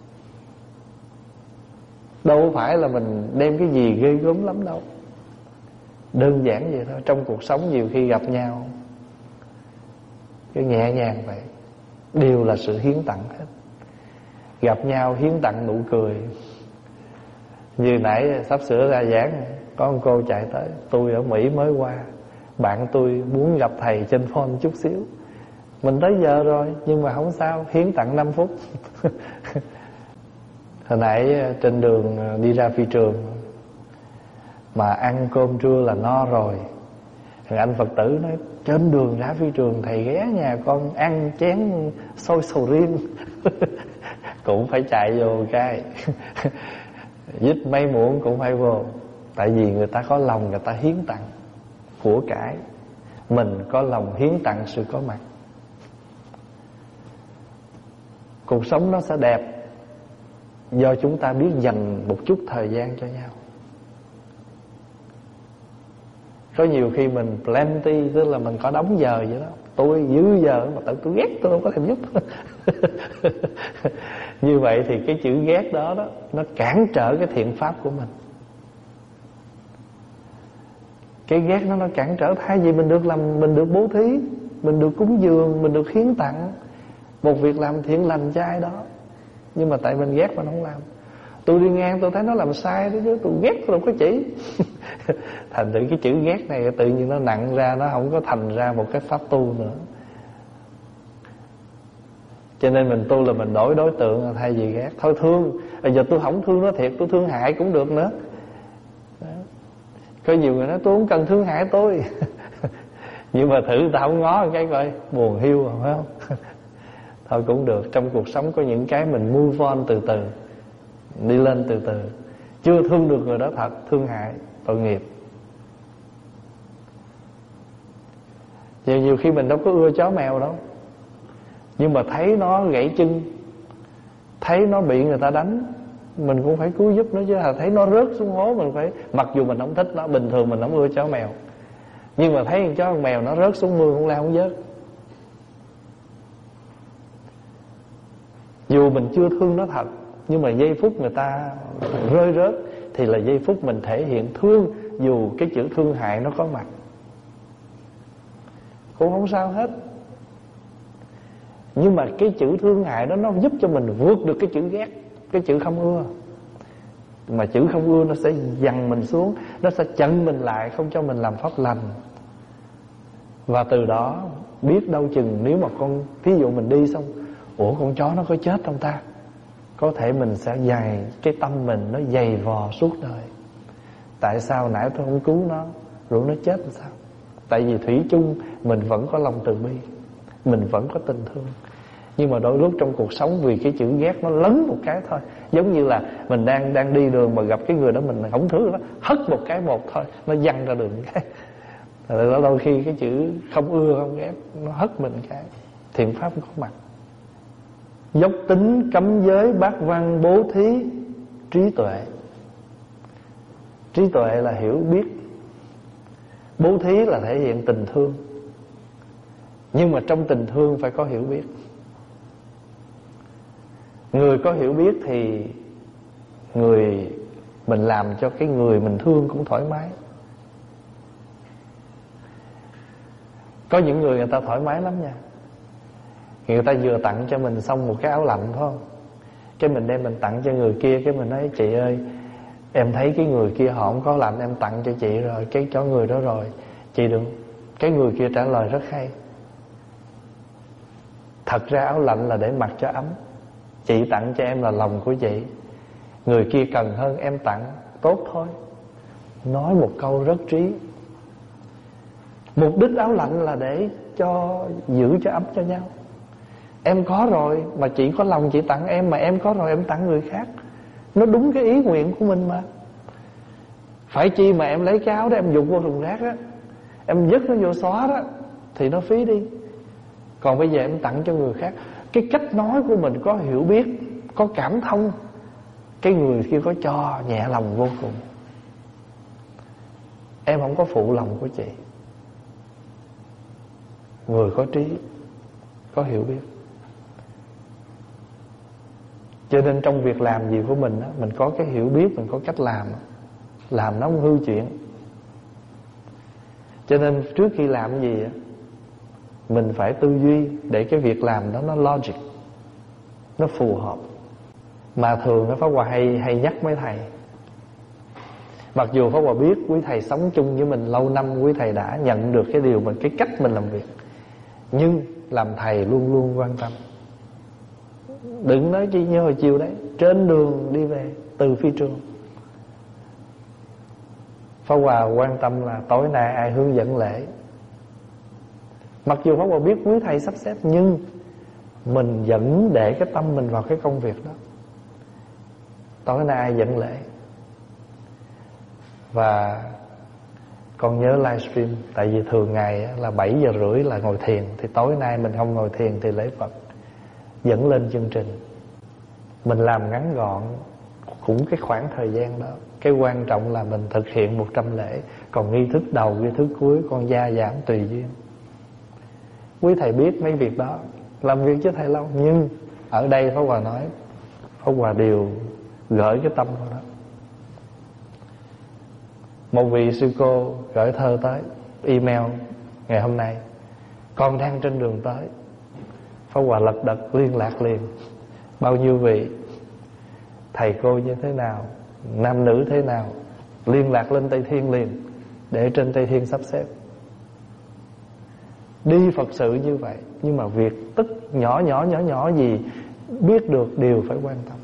Đâu phải là mình đem cái gì ghê gớm lắm đâu. Đơn giản vậy thôi. Trong cuộc sống nhiều khi gặp nhau, cái nhẹ nhàng vậy, đều là sự hiến tặng hết. Gặp nhau hiến tặng nụ cười. Như nãy sắp sửa ra giảng, có một cô chạy tới, tôi ở Mỹ mới qua, bạn tôi muốn gặp thầy trên phone chút xíu. Mình tới giờ rồi, nhưng mà không sao, hiến tặng 5 phút. Hồi nãy trên đường đi ra phi trường, mà ăn cơm trưa là no rồi, thằng anh Phật tử nói, trên đường ra phi trường thầy ghé nhà con ăn chén xôi sầu riêng. Cũng phải chạy vô cái. Dít mấy muỗng cũng phải vô. Tại vì người ta có lòng, người ta hiến tặng của cải, mình có lòng hiến tặng sự có mặt. Cuộc sống nó sẽ đẹp do chúng ta biết dành một chút thời gian cho nhau. Có nhiều khi mình plenty, tức là mình có đóng giờ vậy đó, tôi dư giờ mà tự tôi ghét, tôi không có thèm giúp. Như vậy thì cái chữ ghét đó nó cản trở cái thiện pháp của mình. Cái ghét nó cản trở. Thay vì mình được làm, mình được bố thí, mình được cúng dường, mình được hiến tặng một việc làm thiện lành cho ai đó, nhưng mà tại mình ghét mà không làm. Tôi đi ngang tôi thấy nó làm sai đó chứ, tôi ghét tôi đâu có chỉ. Thành thử cái chữ ghét này tự nhiên nó nặng ra, nó không có thành ra một cái pháp tu nữa. Cho nên mình tu là mình đổi đối tượng thay vì ghét. Thôi thương, bây giờ tôi không thương nó thiệt, tôi thương hại cũng được nữa. Đó. Có nhiều người nói tôi không cần thương hại tôi. Nhưng mà thử ta không ngó cái coi buồn hiu rồi, phải không? Thôi cũng được. Trong cuộc sống có những cái mình move on từ từ, đi lên từ từ. Chưa thương được người đó thật, thương hại, tội nghiệp. Nhiều khi mình đâu có ưa chó mèo đâu, nhưng mà thấy nó gãy chân, thấy nó bị người ta đánh, mình cũng phải cứu giúp nó chứ. Thấy nó rớt xuống hố mình phải, mặc dù mình không thích nó, bình thường mình không ưa chó mèo, nhưng mà thấy con chó con mèo nó rớt xuống mương không la không vớt, dù mình chưa thương nó thật, nhưng mà giây phút người ta rơi rớt thì là giây phút mình thể hiện thương, dù cái chữ thương hại nó có mặt cũng không sao hết. Nhưng mà cái chữ thương hại đó nó giúp cho mình vượt được cái chữ ghét, cái chữ không ưa. Mà chữ không ưa nó sẽ dằn mình xuống, nó sẽ chặn mình lại, không cho mình làm pháp lành. Và từ đó biết đâu chừng nếu mà con, thí dụ mình đi xong, ủa con chó nó có chết không ta, có thể mình sẽ dày cái tâm mình, nó dày vò suốt đời. Tại sao nãy tôi không cứu nó, rồi nó chết làm sao? Tại vì thủy chung mình vẫn có lòng từ bi, mình vẫn có tình thương. Nhưng mà đôi lúc trong cuộc sống vì cái chữ ghét nó lấn một cái thôi. Giống như là mình đang đi đường mà gặp cái người đó mình không thương nó, hất một cái một thôi, nó văng ra đường cái. Rồi đôi khi cái chữ không ưa không ghét nó hất mình cái. Thiện pháp có mặt. Dốc tính cấm giới bát văn bố thí trí tuệ. Trí tuệ là hiểu biết, bố thí là thể hiện tình thương. Nhưng mà trong tình thương phải có hiểu biết. Người có hiểu biết thì người mình làm cho cái người mình thương cũng thoải mái. Có những người ta thoải mái lắm nha. Người ta vừa tặng cho mình xong một cái áo lạnh phải không? Cái mình đem mình tặng cho người kia. Cái mình nói chị ơi, em thấy cái người kia họ không có lạnh, em tặng cho chị rồi, cái cho người đó rồi, chị đừng. Cái người kia trả lời rất hay: thật ra áo lạnh là để mặc cho ấm, chị tặng cho em là lòng của chị, người kia cần hơn em tặng, tốt thôi. Nói một câu rất trí. Mục đích áo lạnh là để giữ cho ấm cho nhau. Em có rồi mà chị có lòng chị tặng em, mà em có rồi em tặng người khác. Nó đúng cái ý nguyện của mình mà. Phải chi mà em lấy cái áo đó em dục vô thùng rác á, em dứt nó vô xóa đó, thì nó phí đi. Còn bây giờ em tặng cho người khác. Cái cách nói của mình có hiểu biết, có cảm thông, cái người kia có cho nhẹ lòng vô cùng. Em không có phụ lòng của chị. Người có trí, có hiểu biết. Cho nên trong việc làm gì của mình á, mình có cái hiểu biết, mình có cách làm nó không hư chuyện. Cho nên trước khi làm cái gì á, mình phải tư duy để cái việc làm đó nó logic, nó phù hợp. Mà thường Pháp Hòa hay nhắc mấy thầy. Mặc dù Pháp Hòa biết quý thầy sống chung với mình lâu năm, quý thầy đã nhận được cái điều cái cách mình làm việc, nhưng làm thầy luôn luôn quan tâm. Đừng nói chỉ như hồi chiều đấy, trên đường đi về từ phi trường, Pháp Hòa quan tâm là tối nay ai hướng dẫn lễ. Mặc dù Pháp Hòa biết quý thầy sắp xếp, nhưng mình vẫn để cái tâm mình vào cái công việc đó. Tối nay ai dẫn lễ. Và con nhớ livestream, tại vì thường ngày là 7 giờ rưỡi là ngồi thiền, thì tối nay mình không ngồi thiền thì lễ Phật dẫn lên chương trình. Mình làm ngắn gọn cũng cái khoảng thời gian đó. Cái quan trọng là mình thực hiện 100 lễ. Còn nghi thức đầu, nghi thức cuối con gia giảm tùy duyên. Quý thầy biết mấy việc đó, làm việc với thầy lâu. Nhưng ở đây Pháp Hòa nói, Pháp Hòa đều gửi cái tâm vào đó. Một vị sư cô gửi thơ tới, email ngày hôm nay: con đang trên đường tới. Pháp Hòa lật đật liên lạc liền. Bao nhiêu vị, thầy cô như thế nào, nam nữ thế nào, liên lạc lên Tây Thiên liền, để trên Tây Thiên sắp xếp. Đi Phật sự như vậy, nhưng mà việc tức nhỏ gì biết được đều phải quan tâm.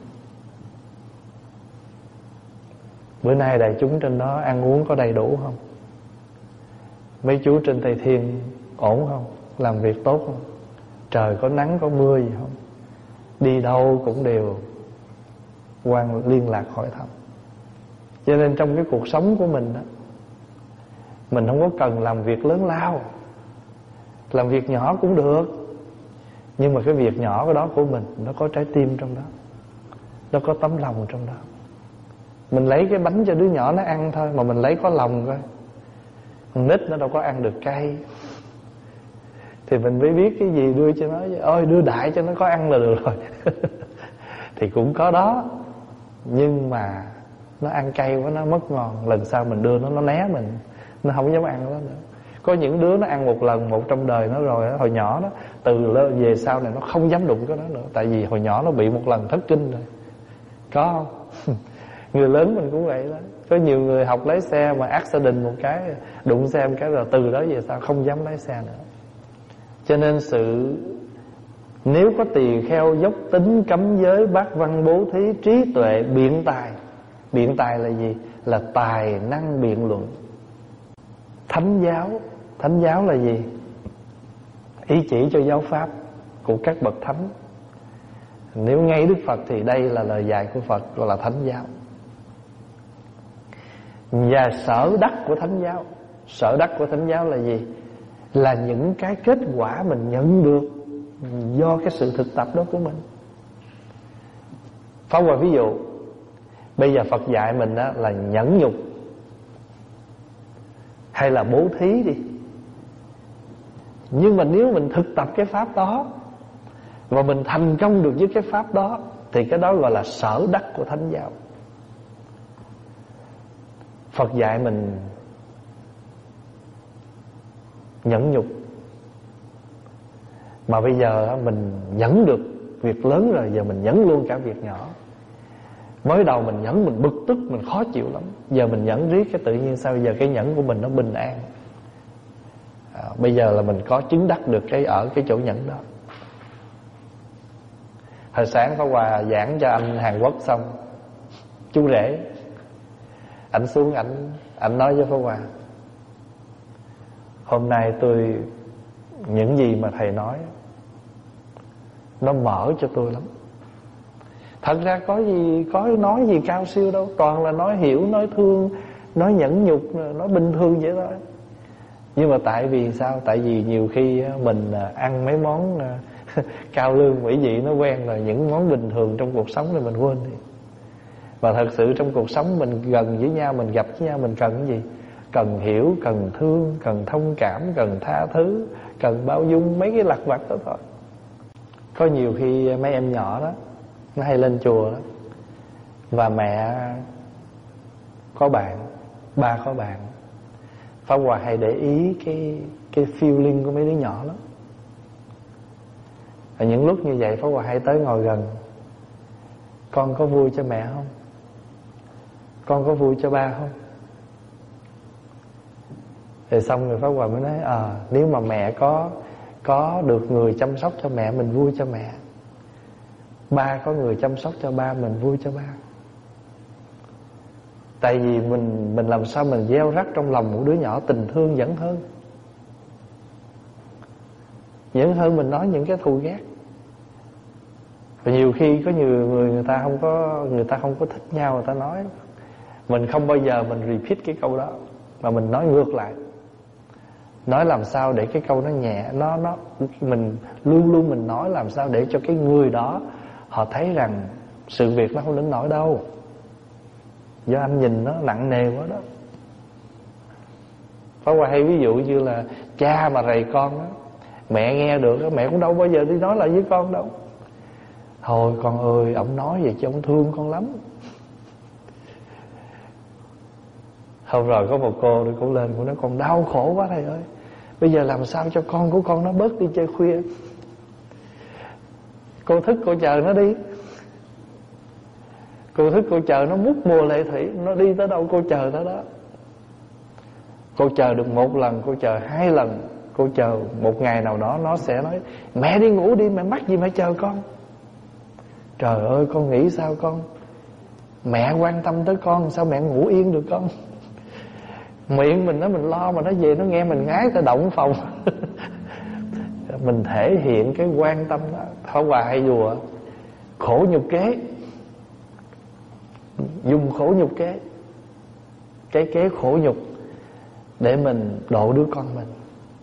Bữa nay đại chúng trên đó ăn uống có đầy đủ không? Mấy chú trên Tây Thiên ổn không? Làm việc tốt không? Trời có nắng có mưa gì không? Đi đâu cũng đều liên lạc hỏi thăm. Cho nên trong cái cuộc sống của mình đó, mình không có cần làm việc lớn lao. Làm việc nhỏ cũng được, nhưng mà cái việc nhỏ cái đó của mình, nó có trái tim trong đó, nó có tấm lòng trong đó. Mình lấy cái bánh cho đứa nhỏ nó ăn thôi, mà mình lấy có lòng coi. Con nít nó đâu có ăn được cay, thì mình mới biết cái gì đưa cho nó. Ôi đưa đại cho nó có ăn là được rồi. Thì cũng có đó, nhưng mà nó ăn cay quá nó mất ngon. Lần sau mình đưa nó né mình, nó không dám ăn đó nữa. Có những đứa nó ăn một lần một trong đời nó rồi. Hồi nhỏ đó, từ về sau này nó không dám đụng cái đó nữa. Tại vì hồi nhỏ nó bị một lần thất kinh rồi. Có không? Người lớn mình cũng vậy đó. Có nhiều người học lái xe mà accident một cái, đụng xe một cái, rồi từ đó về sau không dám lái xe nữa. Cho nên nếu có tỳ kheo dốc tính cấm giới bát văn bố thí trí tuệ biện tài. Biện tài là gì? Là tài năng biện luận. Thánh giáo là gì? Ý chỉ cho giáo pháp của các bậc thánh. Nếu ngay Đức Phật thì đây là lời dạy của Phật, gọi là thánh giáo. Và sở đắc của thánh giáo. Sở đắc của thánh giáo là gì? Là những cái kết quả mình nhận được do cái sự thực tập đó của mình. Pháp Hòa ví dụ, bây giờ Phật dạy mình đó là nhẫn nhục hay là bố thí đi. Nhưng mà nếu mình thực tập cái pháp đó và mình thành công được với cái pháp đó, thì cái đó gọi là sở đắc của thánh giáo. Phật dạy mình nhẫn nhục, mà bây giờ mình nhẫn được việc lớn rồi, giờ mình nhẫn luôn cả việc nhỏ. Mới đầu mình nhẫn mình bực tức, mình khó chịu lắm. Giờ mình nhẫn riết cái tự nhiên sao giờ cái nhẫn của mình nó bình an. Bây giờ là mình có chứng đắc được ở cái chỗ nhẫn đó. Hồi sáng Pháp Hòa giảng cho anh Hàn Quốc xong, chú rể ảnh xuống, ảnh nói với Pháp Hòa: hôm nay tôi, những gì mà thầy nói nó mở cho tôi lắm. Thật ra có nói gì cao siêu đâu, toàn là nói hiểu, nói thương, nói nhẫn nhục, nói bình thường vậy thôi. Nhưng mà tại vì sao? Tại vì nhiều khi mình ăn mấy món cao lương mỹ vị nó quen rồi, những món bình thường trong cuộc sống này mình quên đi. Và thật sự trong cuộc sống mình gần với nhau, mình gặp với nhau, mình cần cái gì? Cần hiểu, cần thương, cần thông cảm, cần tha thứ, cần bao dung, mấy cái lặt vặt đó thôi. Có nhiều khi mấy em nhỏ đó nó hay lên chùa đó, và mẹ có bạn, ba có bạn. Pháp Hòa hay để ý cái feeling của mấy đứa nhỏ đó. Và những lúc như vậy Pháp Hòa hay tới ngồi gần: con có vui cho mẹ không? Con có vui cho ba không? Rồi xong rồi Pháp Hòa mới nói: nếu mà mẹ có được người chăm sóc cho mẹ, mình vui cho mẹ. Ba có người chăm sóc cho ba, mình vui cho ba. Tại vì mình làm sao mình gieo rắc trong lòng một đứa nhỏ tình thương vẫn hơn mình nói những cái thù ghét. Và nhiều khi có nhiều người ta không có thích nhau, người ta nói, mình không bao giờ mình repeat cái câu đó, mà mình nói ngược lại. Nói làm sao để cái câu nó nhẹ, mình luôn luôn mình nói làm sao để cho cái người đó họ thấy rằng sự việc nó không đến nỗi đâu, do anh nhìn nó nặng nề quá đó. Pháp Hòa hay ví dụ như là cha mà rầy con đó, mẹ nghe được đó, mẹ cũng đâu bao giờ đi nói lại với con đâu. Thôi con ơi, ổng nói vậy chứ ổng thương con lắm. Hôm rồi có một cô cũng lên, cô nói: con đau khổ quá thầy ơi, bây giờ làm sao cho con của con nó bớt đi chơi khuya. Cô thức cô chờ nó đi, cô thức cô chờ nó mút mùa lệ thủy, nó đi tới đâu cô chờ tới đó. Cô chờ được một lần, cô chờ hai lần, cô chờ một ngày nào đó nó sẽ nói: mẹ đi ngủ đi, mẹ mắc gì mẹ chờ con. Trời ơi, con nghĩ sao con? Mẹ quan tâm tới con, sao mẹ ngủ yên được con? Miệng mình nói mình lo, mà nó về nó nghe mình ngái tới động phòng. Mình thể hiện cái quan tâm đó. Pháp Hòa hay đùa khổ nhục kế, dùng khổ nhục kế, cái kế khổ nhục để mình độ đứa con mình.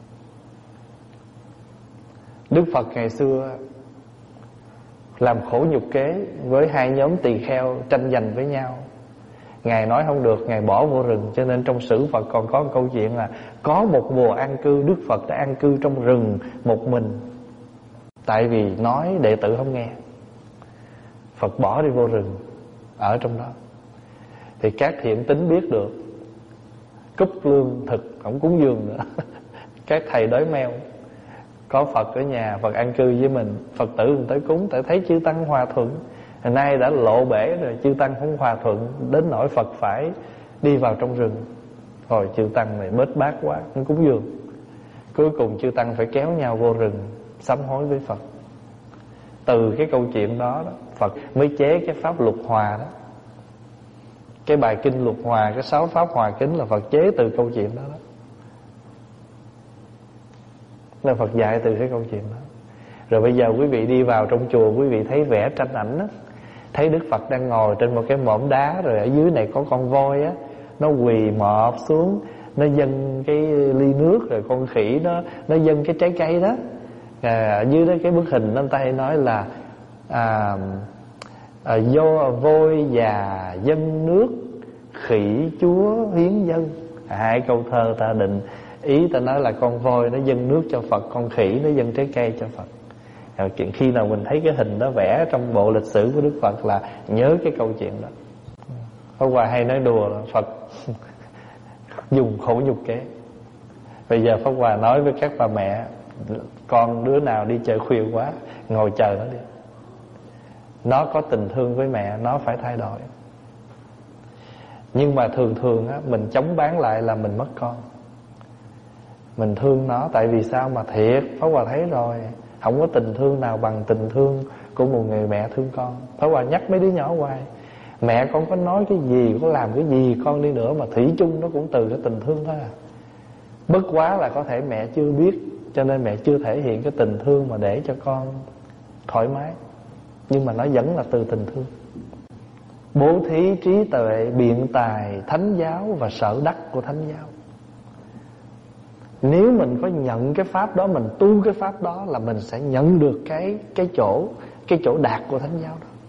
Đức Phật ngày xưa làm khổ nhục kế với hai nhóm tỳ kheo tranh giành với nhau. Ngài nói không được, Ngài bỏ vô rừng. Cho nên trong sử Phật còn có một câu chuyện là có một mùa an cư, Đức Phật đã an cư trong rừng một mình. Tại vì nói đệ tử không nghe, Phật bỏ đi vô rừng ở trong đó. Thì các thiện tín biết được, cúp lương thực không cúng dường nữa. Các thầy đói meo, có Phật ở nhà, Phật an cư với mình, Phật tử mình tới cúng, tại thấy chư tăng hòa thuận. Hồi nay đã lộ bể rồi, chư tăng không hòa thuận đến nỗi Phật phải đi vào trong rừng. Rồi chư tăng này bết bát quá, không cúng dường. Cuối cùng chư tăng phải kéo nhau vô rừng sám hối với Phật. Từ cái câu chuyện đó, Phật mới chế cái pháp lục hòa đó. Cái bài kinh lục hòa, cái 6 pháp hòa kính là Phật chế từ câu chuyện đó. Là Phật dạy từ cái câu chuyện đó. Rồi bây giờ quý vị đi vào trong chùa, quý vị thấy vẽ tranh ảnh đó, thấy Đức Phật đang ngồi trên một cái mỏm đá, rồi ở dưới này có con voi á, nó quỳ mọp xuống, nó dâng cái ly nước, rồi con khỉ nó dâng cái trái cây đó. Ở dưới đó cái bức hình anh ta hay nói là do voi già dâng nước, khỉ chúa hiến dân. Hai câu thơ ta định ý, ta nói là con voi nó dâng nước cho Phật, con khỉ nó dâng trái cây cho Phật. Chuyện khi nào mình thấy cái hình đó vẽ trong bộ lịch sử của Đức Phật là nhớ cái câu chuyện đó. Hôm qua hay nói đùa là Phật dùng khổ nhục kế. Bây giờ Pháp Hòa nói với các bà mẹ, con đứa nào đi chơi khuya quá, ngồi chờ nó đi. Nó có tình thương với mẹ, nó phải thay đổi. Nhưng mà thường thường á, mình chống bán lại là mình mất con. Mình thương nó, tại vì sao mà thiệt, Pháp Hòa thấy rồi, không có tình thương nào bằng tình thương của một người mẹ thương con. Pháp Hòa nhắc mấy đứa nhỏ hoài, mẹ con có nói cái gì, có làm cái gì con đi nữa mà thủy chung nó cũng từ cái tình thương thôi à. Bất quá là có thể mẹ chưa biết, cho nên mẹ chưa thể hiện cái tình thương mà để cho con thoải mái. Nhưng mà nó vẫn là từ tình thương. Bố thí, trí tuệ, biện tài, thánh giáo và sở đắc của thánh giáo. Nếu mình có nhận cái pháp đó, mình tu cái pháp đó, là mình sẽ nhận được cái chỗ đạt của thánh giáo đó.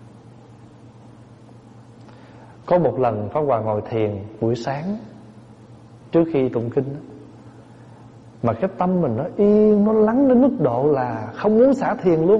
Có một lần Pháp Hòa ngồi thiền buổi sáng trước khi tụng kinh đó, mà cái tâm mình nó yên, nó lắng đến mức độ là không muốn xả thiền luôn.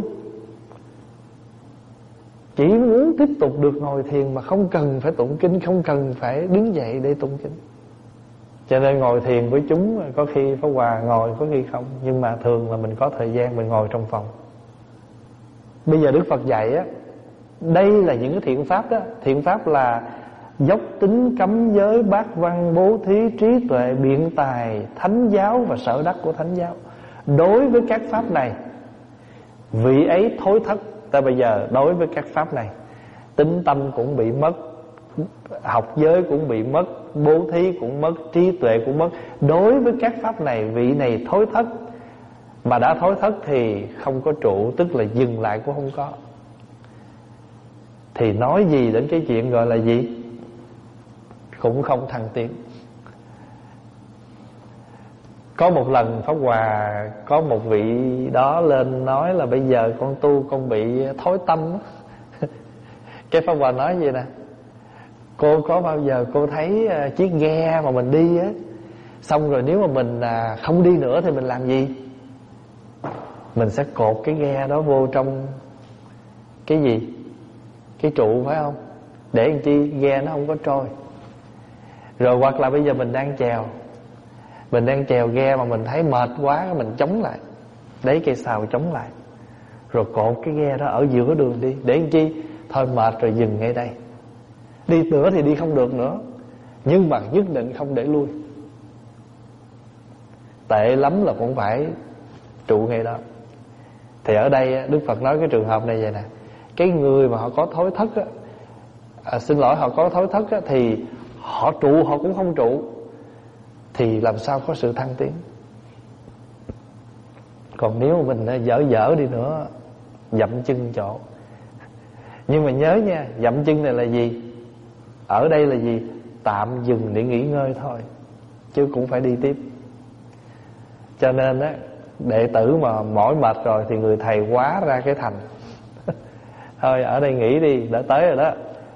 Chỉ muốn tiếp tục được ngồi thiền mà không cần phải tụng kinh, không cần phải đứng dậy để tụng kinh. Cho nên ngồi thiền với chúng, có khi Pháp Hòa ngồi, có khi không. Nhưng mà thường là mình có thời gian mình ngồi trong phòng. Bây giờ Đức Phật dạy á, đây là những cái thiện pháp đó. Thiện pháp là dốc tính, cấm giới, bát văn, bố thí, trí tuệ, biện tài, thánh giáo và sở đắc của thánh giáo. Đối với các pháp này, vị ấy thối thất. Ta bây giờ đối với các pháp này, tính tâm cũng bị mất, học giới cũng bị mất, bố thí cũng mất, trí tuệ cũng mất. Đối với các pháp này, vị này thối thất. Mà đã thối thất thì không có trụ, tức là dừng lại cũng không có. Thì nói gì đến cái chuyện gọi là gì? Cũng không thăng tiến. Có một lần Pháp Hòa có một vị đó lên nói là bây giờ con tu con bị thối tâm. Cái Pháp Hòa nói gì nè: cô có bao giờ cô thấy chiếc ghe mà mình đi á, xong rồi nếu mà mình không đi nữa thì mình làm gì? Mình sẽ cột cái ghe đó vô trong cái gì? Cái trụ, phải không? Để làm chi? Ghe nó không có trôi. Rồi hoặc là bây giờ mình đang chèo, mình đang chèo ghe mà mình thấy mệt quá, mình chống lại, lấy cây sào chống lại, rồi cột cái ghe đó ở giữa đường đi. Để làm chi? Thôi mệt rồi dừng ngay đây. Đi nữa thì đi không được nữa, nhưng mà nhất định không để lui. Tệ lắm là cũng phải trụ ngay đó. Thì ở đây Đức Phật nói cái trường hợp này vậy nè: cái người mà họ có thối thất á, họ có thối thất á, thì họ trụ họ cũng không trụ, thì làm sao có sự thăng tiến. Còn nếu mà mình dở đi nữa, dậm chân chỗ. Nhưng mà nhớ nha, dậm chân này là gì? Ở đây là gì? Tạm dừng để nghỉ ngơi thôi, chứ cũng phải đi tiếp. Cho nên á, đệ tử mà mỏi mệt rồi thì người thầy hóa ra cái thành. Thôi ở đây nghỉ đi, đã tới rồi đó.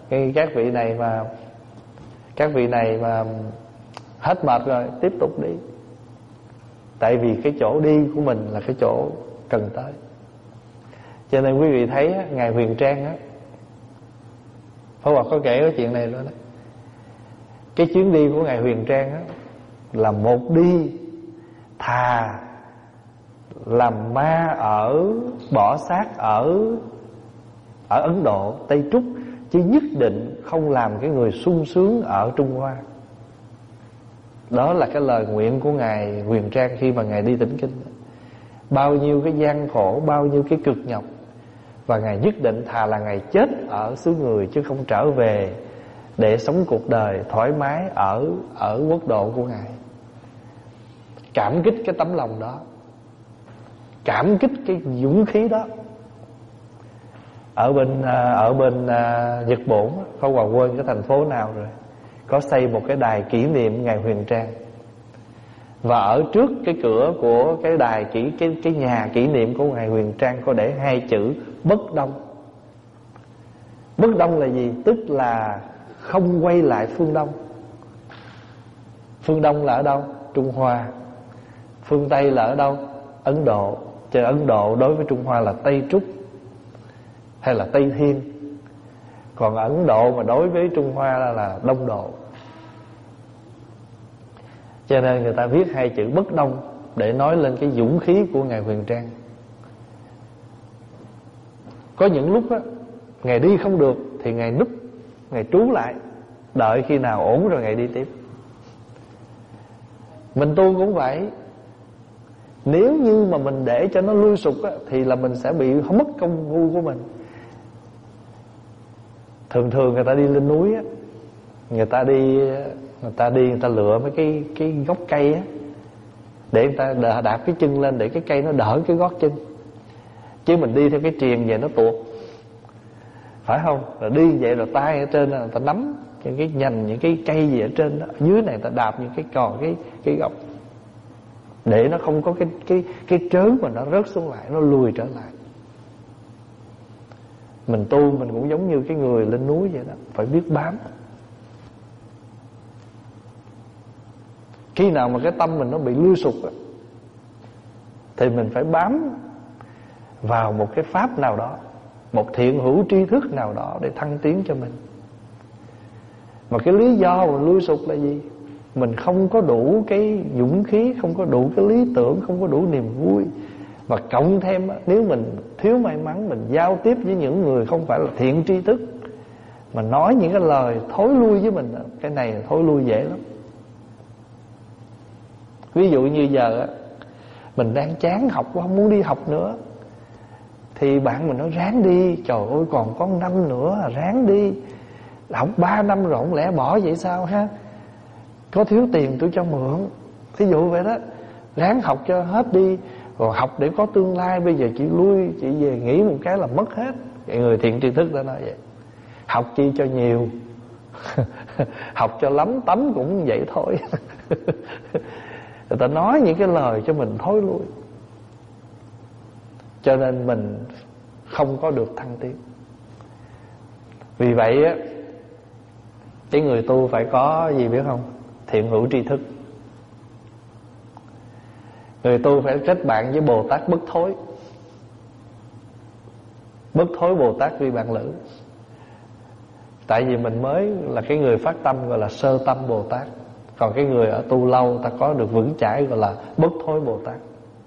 Các vị này mà hết mệt rồi tiếp tục đi. Tại vì cái chỗ đi của mình là cái chỗ cần tới. Cho nên quý vị thấy á, Ngài Huyền Trang á, Pháp Hòa có kể cái chuyện này luôn đó. Cái chuyến đi của Ngài Huyền Trang á, là một đi thà làm ma bỏ xác ở Ấn Độ, Tây Trúc, chứ nhất định không làm cái người sung sướng ở Trung Hoa. Đó là cái lời nguyện của Ngài Huyền Trang khi mà Ngài đi tĩnh kinh. Bao nhiêu cái gian khổ, bao nhiêu cái cực nhọc, và Ngài nhất định thà là Ngài chết ở xứ người, chứ không trở về để sống cuộc đời thoải mái ở quốc độ của Ngài. Cảm kích cái tấm lòng đó, cảm kích cái dũng khí đó. Ở bên Nhật Bổn, Pháp Hòa quên cái thành phố nào rồi, có xây một cái đài kỷ niệm Ngài Huyền Trang. Và ở trước cái cửa của cái đài cái nhà kỷ niệm của Ngài Huyền Trang có để hai chữ bất đông. Bất đông là gì? Tức là không quay lại phương Đông. Phương Đông là ở đâu? Trung Hoa. Phương Tây là ở đâu? Ấn Độ. Chứ Ấn Độ đối với Trung Hoa là Tây Trúc hay là Tây Thiên. Còn Ấn Độ mà đối với Trung Hoa là Đông Độ. Cho nên người ta viết hai chữ bất đông để nói lên cái dũng khí của Ngài Huyền Trang. Có những lúc á, Ngài đi không được thì Ngài núp, Ngài trú lại, đợi khi nào ổn rồi Ngài đi tiếp. Mình tu cũng vậy. Nếu như mà mình để cho nó lui sụp á, thì là mình sẽ bị mất công phu của mình. Thường thường người ta đi lên núi á, người ta lựa mấy cái gốc cây á, để người ta đạp cái chân lên để cái cây nó đỡ cái gót chân. Chứ mình đi theo cái triền vậy nó tuột, phải không? Rồi đi vậy rồi tay ở trên người ta nắm những cái nhành, những cái cây gì ở trên đó, ở dưới này người ta đạp những cái cò cái gốc, để nó không có cái trớn mà nó rớt xuống lại, nó lùi trở lại. Mình tu mình cũng giống như cái người lên núi vậy đó, phải biết bám. Khi nào mà cái tâm mình nó bị lui sụp á, thì mình phải bám vào một cái pháp nào đó, một thiện hữu tri thức nào đó để thăng tiến cho mình. Mà cái lý do mà lui sụp là gì? Mình không có đủ cái dũng khí, không có đủ cái lý tưởng, không có đủ niềm vui. Và cộng thêm nếu mình thiếu may mắn, mình giao tiếp với những người không phải là thiện tri thức, mà nói những cái lời thối lui với mình, cái này thối lui dễ lắm. Ví dụ như giờ mình đang chán học, không muốn đi học nữa, thì bạn mình nói ráng đi, trời ơi còn có 5 nữa, ráng đi. Học 3 năm rồi không lẽ bỏ vậy sao ha? Có thiếu tiền tôi cho mượn, thí dụ vậy đó. Ráng học cho hết đi, rồi học để có tương lai. Bây giờ chị lui, chị về nghỉ một cái là mất hết. Vậy người thiện tri thức đã nói vậy. Học chi cho nhiều học cho lắm tấm cũng vậy thôi. Người ta nói những cái lời cho mình thối lui, cho nên mình không có được thăng tiến. Vì vậy á, cái người tu phải có gì biết không? Thiện hữu tri thức. Người tu phải kết bạn với Bồ Tát bất thối. Bất thối Bồ Tát Vi Bạn Lữ. Tại vì mình mới là cái người phát tâm gọi là sơ tâm Bồ Tát. Còn cái người ở tu lâu ta có được vững chãi gọi là bất thối Bồ Tát.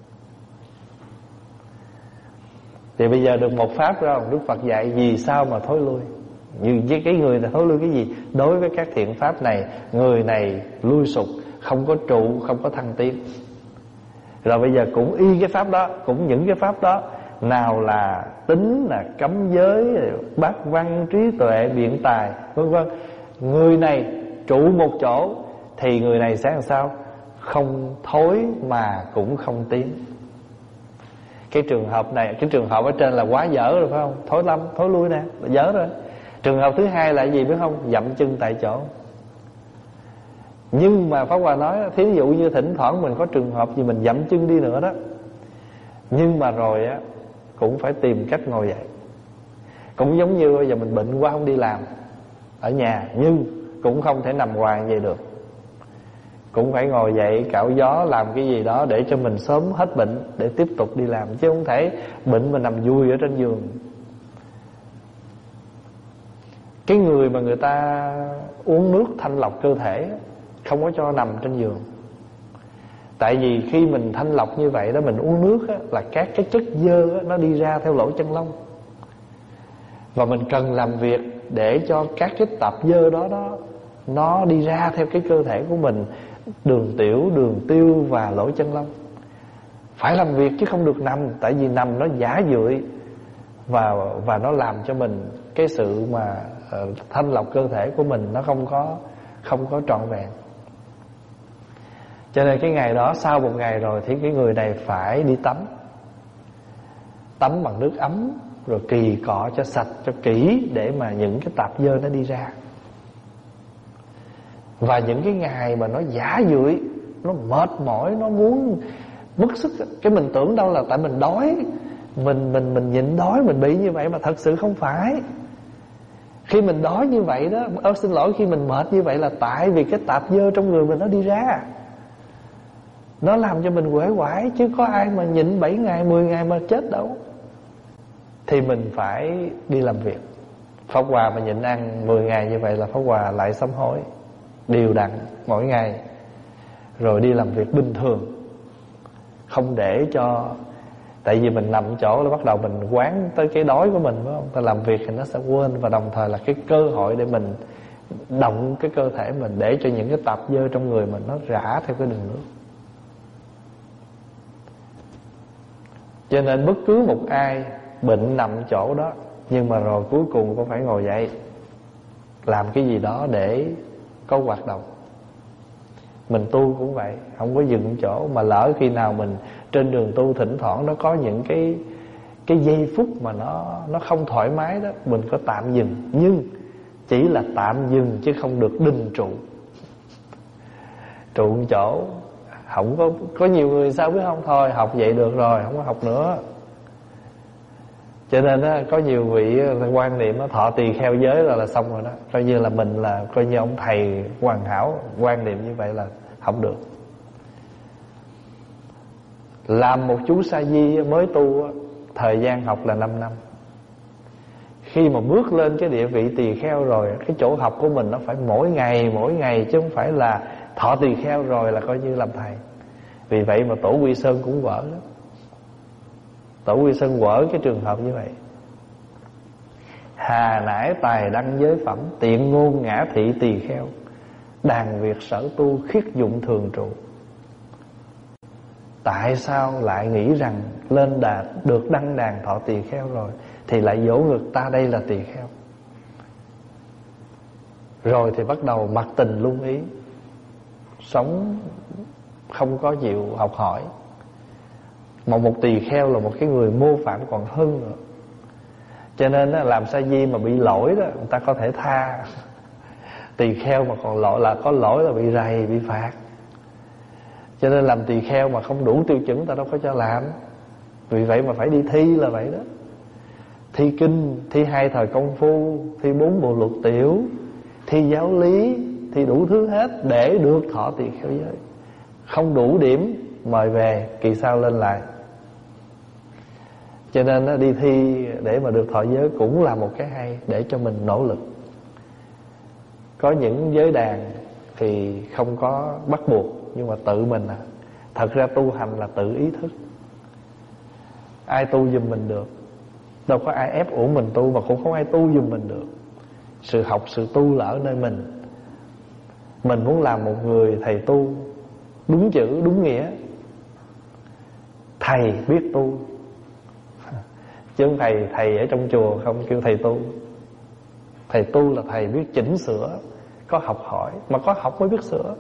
Thì bây giờ được một pháp ra, Đức Phật dạy vì sao mà thối lui. Như với cái người này thối lui cái gì? Đối với các thiện pháp này, người này lui sụp, không có trụ, không có thăng tiến. Rồi bây giờ cũng y cái pháp đó, cũng những cái pháp đó, nào là tính, là cấm giới, bát văn, trí tuệ, biện tài, vân vân. Người này trụ một chỗ thì người này sẽ làm sao? Không thối mà cũng không tiến. Cái trường hợp này, cái trường hợp ở trên là quá dở rồi phải không? Thối lâm, thối lui nè, là dở rồi. Trường hợp thứ hai là gì biết không? Dậm chân tại chỗ. Nhưng mà Pháp Hòa nói, thí dụ như thỉnh thoảng mình có trường hợp gì mình dậm chân đi nữa đó, nhưng mà rồi á cũng phải tìm cách ngồi dậy. Cũng giống như bây giờ mình bệnh quá không đi làm ở nhà, nhưng cũng không thể nằm hoài vậy được. Cũng phải ngồi dậy cạo gió, làm cái gì đó để cho mình sớm hết bệnh, để tiếp tục đi làm. Chứ không thể bệnh mà nằm vui ở trên giường. Cái người mà người ta uống nước thanh lọc cơ thể không có cho nằm trên giường. Tại vì khi mình thanh lọc như vậy đó, mình uống nước á, là các cái chất dơ á, nó đi ra theo lỗ chân lông. Và mình cần làm việc để cho các cái tạp dơ đó nó đi ra theo cái cơ thể của mình, đường tiểu, đường tiêu và lỗ chân lông. Phải làm việc chứ không được nằm. Tại vì nằm nó giả dưỡi và nó làm cho mình cái sự mà thanh lọc cơ thể của mình nó không có trọn vẹn. Cho nên cái ngày đó, sau một ngày rồi thì cái người này phải đi tắm. Tắm bằng nước ấm, rồi kỳ cọ cho sạch, cho kỹ, để mà những cái tạp dơ nó đi ra. Và những cái ngày mà nó giả dưỡi, nó mệt mỏi, nó muốn bức sức, cái mình tưởng đâu là tại mình đói, mình nhịn đói mình bị như vậy, mà thật sự không phải. Khi mình đói như vậy đó, xin lỗi, khi mình mệt như vậy là tại vì cái tạp dơ trong người mình nó đi ra, nó làm cho mình uể oải. Chứ có ai mà nhịn 7 ngày, 10 ngày mà chết đâu. Thì mình phải đi làm việc. Pháp Hòa mà nhịn ăn 10 ngày như vậy là Pháp Hòa lại sám hối đều đặn mỗi ngày, rồi đi làm việc bình thường, không để cho Tại vì mình nằm chỗ là bắt đầu mình quán tới cái đói của mình, phải không? Ta làm việc thì nó sẽ quên, và đồng thời là cái cơ hội để mình động cái cơ thể mình, để cho những cái tạp dơ trong người mình nó rã theo cái đường nước. Cho nên bất cứ một ai bệnh nằm chỗ đó, nhưng mà rồi cuối cùng cũng phải ngồi dậy làm cái gì đó để có hoạt động. Mình tu cũng vậy, không có dừng chỗ. Mà lỡ khi nào mình trên đường tu thỉnh thoảng nó có những cái giây phút mà nó không thoải mái đó, mình có tạm dừng. Nhưng chỉ là tạm dừng chứ không được đinh trụ. Trụ một chỗ không có nhiều người sao biết không, thôi học vậy được rồi, không có học nữa. Cho nên đó, có nhiều vị quan niệm nó thọ tỳ kheo giới là xong rồi đó, coi như là mình là coi như ông thầy hoàn hảo. Quan niệm như vậy là không được. Làm một chú sa di mới tu, thời gian học là 5 năm. Khi mà bước lên cái địa vị tỳ kheo rồi, cái chỗ học của mình nó phải mỗi ngày, chứ không phải là thọ tỳ kheo rồi là coi như làm thầy. Vì vậy mà Tổ Quy Sơn cũng vỡ đó. Tổ Quy Sơn vỡ cái trường hợp như vậy. Hà nãi tài đăng giới phẩm, tiện ngôn ngã thị tỳ kheo, đàn việc sở tu khiết dụng thường trụ. Tại sao lại nghĩ rằng lên đà được đăng đàn thọ tỳ kheo rồi thì lại dỗ ngược ta đây là tỳ kheo? Rồi thì bắt đầu mặc tình lung ý, sống không có chịu học hỏi. Mà một tỳ kheo là một cái người mô phạm còn hơn nữa. Cho nên làm sa di mà bị lỗi đó, người ta có thể tha. Tỳ kheo mà còn lỗi là có lỗi là bị rầy, bị phạt. Cho nên làm tỳ kheo mà không đủ tiêu chuẩn ta đâu có cho làm. Vì vậy mà phải đi thi là vậy đó. Thi kinh, thi 2 thời công phu, thi 4 bộ luật tiểu, thi giáo lý, thi đủ thứ hết để được thọ tỳ kheo giới. Không đủ điểm mời về, kỳ sau lên lại. Cho nên đi thi để mà được thọ giới cũng là một cái hay để cho mình nỗ lực. Có những giới đàn thì không có bắt buộc, nhưng mà tự mình thật ra tu hành là tự ý thức. Ai tu giùm mình được, đâu có ai ép uổng mình tu, mà cũng không ai tu giùm mình được. Sự học, sự tu là ở nơi mình. Mình muốn làm một người thầy tu đúng chữ, đúng nghĩa. Thầy biết tu, chứ không thầy ở trong chùa không kêu thầy tu. Thầy tu là thầy biết chỉnh sửa, có học hỏi, mà có học mới biết sửa.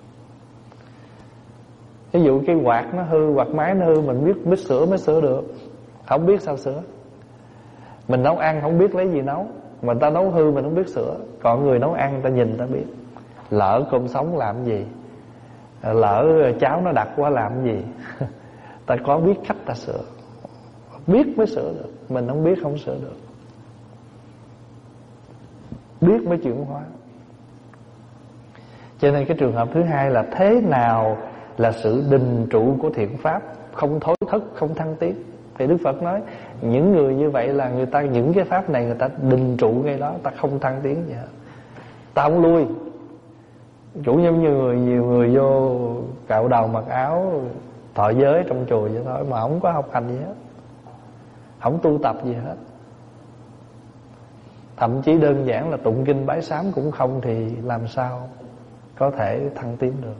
Ví dụ cái quạt nó hư, quạt máy nó hư, mình biết sửa mới sửa được. Không biết sao sửa. Mình nấu ăn không biết lấy gì nấu, mà ta nấu hư mình không biết sửa. Còn người nấu ăn ta nhìn ta biết. Lỡ cơm sống làm gì, lỡ cháo nó đặc quá làm gì ta có biết cách ta sửa. Biết mới sửa được, mình không biết không sửa được. Biết mới chuyển hóa. Cho nên cái trường hợp thứ hai là thế nào là sự đình trụ của thiện pháp, không thối thất, không thăng tiến. Thì Đức Phật nói những người như vậy là người ta, những cái pháp này người ta đình trụ ngay đó, ta không thăng tiến gì hết, ta không lui. Chủ giống như nhiều người vô cạo đầu mặc áo thọ giới trong chùa vậy thôi, mà không có học hành gì hết, không tu tập gì hết. Thậm chí đơn giản là tụng kinh bái sám cũng không, thì làm sao có thể thăng tiến được.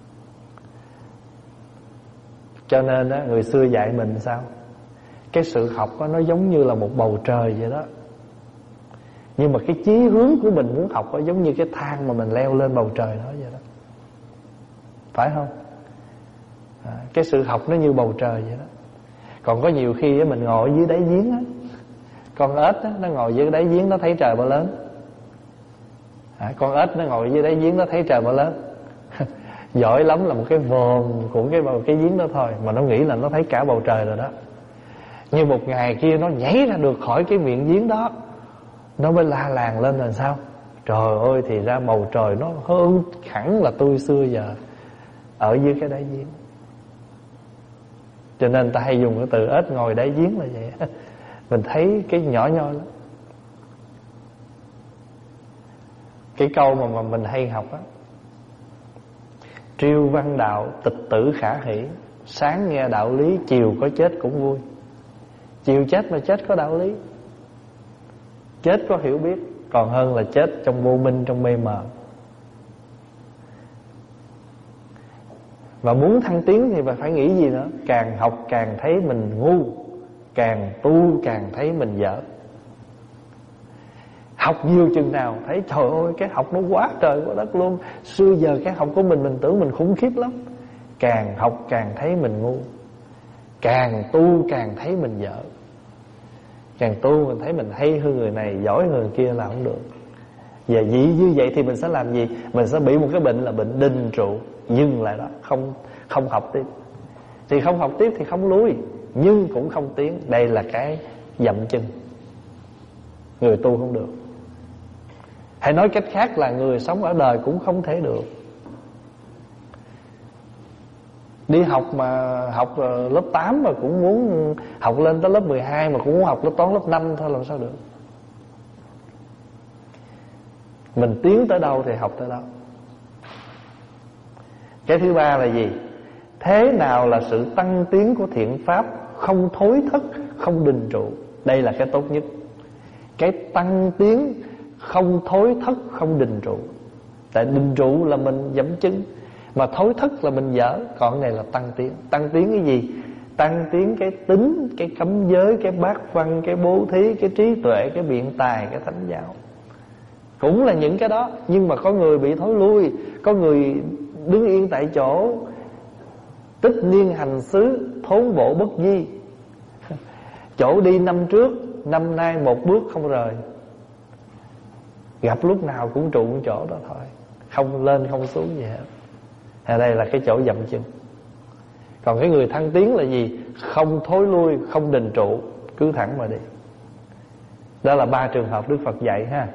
Cho nên đó, người xưa dạy mình sao? Cái sự học đó, nó giống như là một bầu trời vậy đó. Nhưng mà cái chí hướng của mình muốn học đó, giống như cái thang mà mình leo lên bầu trời đó vậy đó. Phải không? Cái sự học nó như bầu trời vậy đó. Còn có nhiều khi mình ngồi dưới đáy giếng á, con ếch á, nó ngồi dưới đáy giếng nó thấy trời bao lớn. Con ếch nó ngồi dưới đáy giếng nó thấy trời bao lớn. Giỏi lắm là một cái vòm của cái giếng đó thôi, mà nó nghĩ là nó thấy cả bầu trời rồi đó. Nhưng một ngày kia nó nhảy ra được khỏi cái miệng giếng đó, nó mới la làng lên là sao? Trời ơi, thì ra bầu trời nó hơn hẳn là tôi xưa giờ ở dưới cái đáy giếng. Cho nên ta hay dùng cái từ ếch ngồi đáy giếng là vậy. Mình thấy cái nhỏ nhoi lắm. Cái câu mà mình hay học á: triêu văn đạo tịch tử khả hỷ, Sáng nghe đạo lý, chiều có chết cũng vui. Chiều chết mà chết có đạo lý, chết có hiểu biết, còn hơn là chết trong vô minh, trong mê mờ. Và muốn thăng tiến thì phải nghĩ gì nữa? Càng học càng thấy mình ngu, càng tu càng thấy mình dở. Học nhiều chừng nào thấy trời ơi cái học nó quá trời quá đất luôn. Xưa giờ cái học của mình tưởng mình khủng khiếp lắm. Càng học càng thấy mình ngu, càng tu càng thấy mình dở. Càng tu mình thấy mình hay hơn người này, giỏi hơn người kia là không được. Và như vậy thì mình sẽ làm gì? Mình sẽ bị một cái bệnh là bệnh đinh trụ. Dừng lại đó, không học tiếp. Thì không học tiếp thì không lui, nhưng cũng không tiến. Đây là cái dậm chân. Người tu không được. Hãy nói cách khác là người sống ở đời cũng không thể được. Đi học mà học lớp 8 mà cũng muốn học lên tới lớp 12, mà cũng muốn học lớp toán lớp 5 thôi, làm sao được? Mình tiến tới đâu thì học tới đó. Cái thứ ba là gì? Thế nào là sự tăng tiến của thiện pháp không thối thất, không đình trụ? Đây là cái tốt nhất. Cái tăng tiến không thối thất, không đình trụ. Tại đình trụ là mình dẫm chân, mà thối thất là mình dở. Còn cái này là tăng tiến. Tăng tiến cái gì? Tăng tiến cái tính, cái cấm giới, cái bát văn, cái bố thí, cái trí tuệ, cái biện tài, cái thánh giáo. Cũng là những cái đó. Nhưng mà có người bị thối lui, có người đứng yên tại chỗ, tích niên hành xứ, thốn bộ bất di. Chỗ đi năm trước, năm nay một bước không rời. Gặp lúc nào cũng trụ chỗ đó thôi, không lên không xuống gì hết. Đây là cái chỗ dậm chân. Còn cái người thăng tiến là gì? Không thối lui, không đình trụ, cứ thẳng mà đi. Đó là 3 trường hợp Đức Phật dạy ha.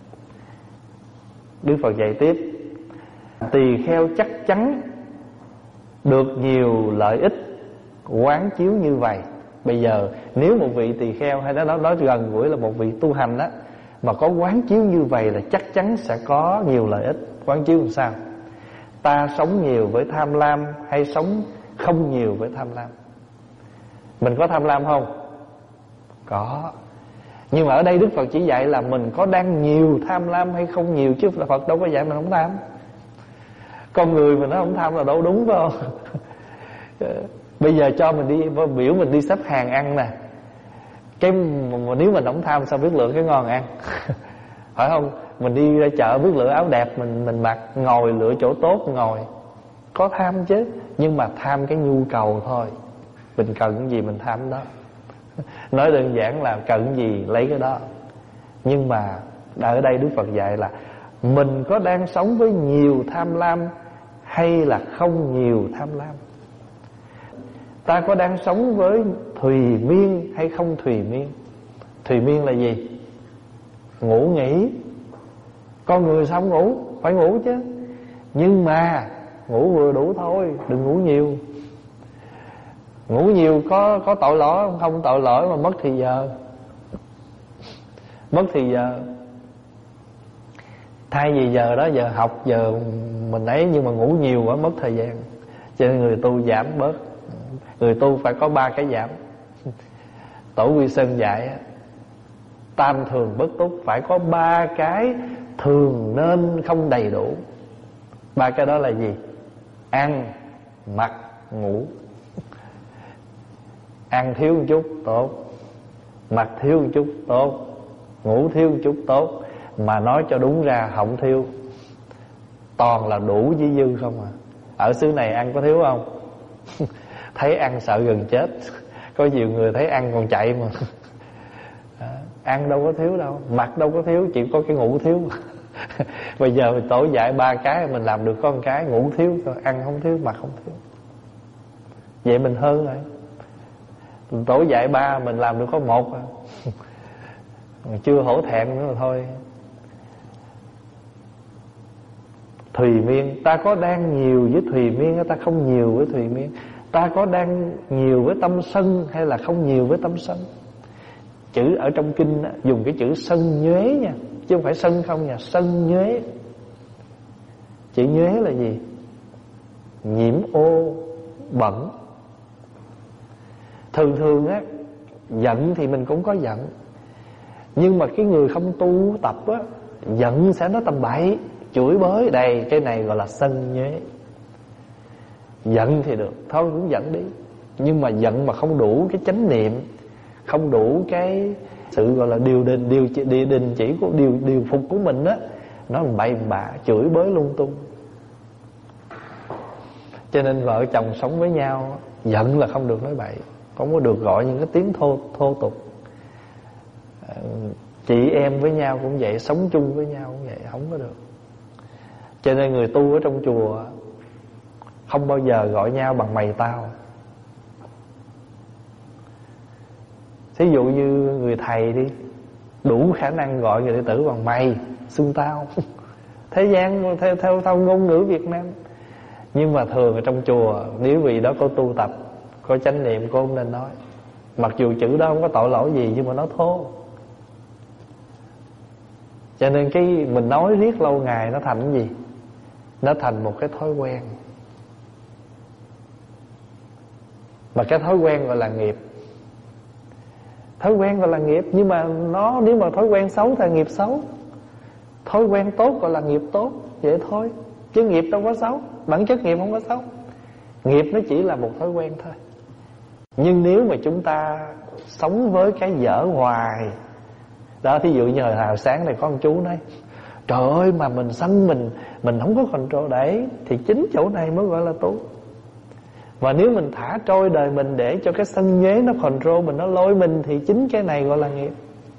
Đức Phật dạy tiếp: tỳ kheo chắc chắn được nhiều lợi ích, quán chiếu như vậy. Bây giờ nếu một vị tỳ kheo, hay nói gần gũi là một vị tu hành đó, mà có quán chiếu như vậy là chắc chắn sẽ có nhiều lợi ích. Quán chiếu làm sao? Ta sống nhiều với tham lam hay sống không nhiều với tham lam? Mình có tham lam không? Có. Nhưng mà ở đây Đức Phật chỉ dạy là mình có đang nhiều tham lam hay không nhiều, chứ Phật đâu có dạy mình không tham. Con người mình nó không tham là đâu đúng, phải không? Bây giờ cho mình đi, biểu mình đi xếp hàng ăn nè, cái mà nếu mình không tham sao biết lựa cái ngon ăn? Phải không? Mình đi ra chợ biết lựa áo đẹp mình mặc, ngồi lựa chỗ tốt ngồi. Có tham chứ, nhưng mà tham cái nhu cầu thôi. Mình cần cái gì mình tham đó. Nói đơn giản là cần cái gì lấy cái đó. Nhưng mà ở đây Đức Phật dạy là mình có đang sống với nhiều tham lam hay là không nhiều tham lam? Ta có đang sống với thùy miên hay không thùy miên? Thùy miên là gì? Ngủ nghỉ. Con người sao không ngủ? Phải ngủ chứ. Nhưng mà ngủ vừa đủ thôi, đừng ngủ nhiều. Ngủ nhiều có tội lỗi không? Tội lỗi mà mất thì giờ. Mất thì giờ. Thay vì giờ đó giờ học, giờ mình ấy, nhưng mà ngủ nhiều quá mất thời gian. Cho nên người tu giảm bớt. Người tu phải có 3 cái giảm. Tổ Quy Sơn dạy tam thường bất túc, phải có 3 cái thường nên không đầy đủ. 3 cái đó là gì? Ăn, mặc, ngủ. Ăn thiếu một chút tốt, mặc thiếu một chút tốt, ngủ thiếu một chút tốt. Mà nói cho đúng ra không thiếu, toàn là đủ với dư không à. Ở xứ này ăn có thiếu không? Thấy ăn sợ gần chết. Có nhiều người thấy ăn còn chạy mà. Ăn đâu có thiếu đâu, mặc đâu có thiếu, chỉ có cái ngủ thiếu. Bây giờ mình tổ dạy 3 cái, mình làm được có một cái, ngủ thiếu thôi, ăn không thiếu, mặc không thiếu. Vậy mình hơn rồi. Mình tổ dạy 3, mình làm được có 1 à. Chưa hổ thẹn nữa rồi thôi. Thùy miên, ta có đang nhiều với thùy miên hay ta không nhiều với thùy miên? Ta có đang nhiều với tâm sân hay là không nhiều với tâm sân? Chữ ở trong kinh đó, dùng cái chữ sân nhuế nha, chứ không phải sân không nha, sân nhuế. Chữ nhuế là gì? Nhiễm ô, bẩn, Thường thường á, giận thì mình cũng có giận, nhưng mà cái người không tu tập á, giận sẽ nói tầm bậy, chửi bới. Đây, cái này gọi là sân nhuế. Giận thì được, thôi cũng giận đi. Nhưng mà giận mà không đủ cái chánh niệm, không đủ cái sự gọi là điều đình chỉ của điều phục của mình á, nó bậy bạ, chửi bới lung tung. Cho nên vợ chồng sống với nhau, giận là không được nói bậy, không có được gọi những cái tiếng thô tục. Chị em với nhau cũng vậy, sống chung với nhau cũng vậy, không có được. Cho nên người tu ở trong chùa không bao giờ gọi nhau bằng mày tao. Thí dụ như người thầy đi, đủ khả năng gọi người đệ tử bằng mày, xưng tao. Thế gian theo ngôn ngữ Việt Nam. Nhưng mà thường ở trong chùa, nếu vị đó có tu tập, có chánh niệm, cô không nên nói. Mặc dù chữ đó không có tội lỗi gì, nhưng mà nó thô. Cho nên cái mình nói riết lâu ngày nó thành cái gì? Nó thành một cái thói quen. Mà cái thói quen gọi là nghiệp. Thói quen gọi là nghiệp. Nhưng mà nó, nếu mà thói quen xấu thì là nghiệp xấu. Thói quen tốt gọi là nghiệp tốt. Vậy thôi. Chứ nghiệp đâu có xấu. Bản chất nghiệp không có xấu. Nghiệp nó chỉ là một thói quen thôi. Nhưng nếu mà chúng ta sống với cái dở hoài đó, thí dụ như hồi sáng này có ông chú nói, trời ơi mà mình sân mình không có control đấy, thì chính chỗ này mới gọi là tu. Và nếu mình thả trôi đời mình để cho cái sân nhuế nó control mình, nó lôi mình, thì chính cái này gọi là nghiệp.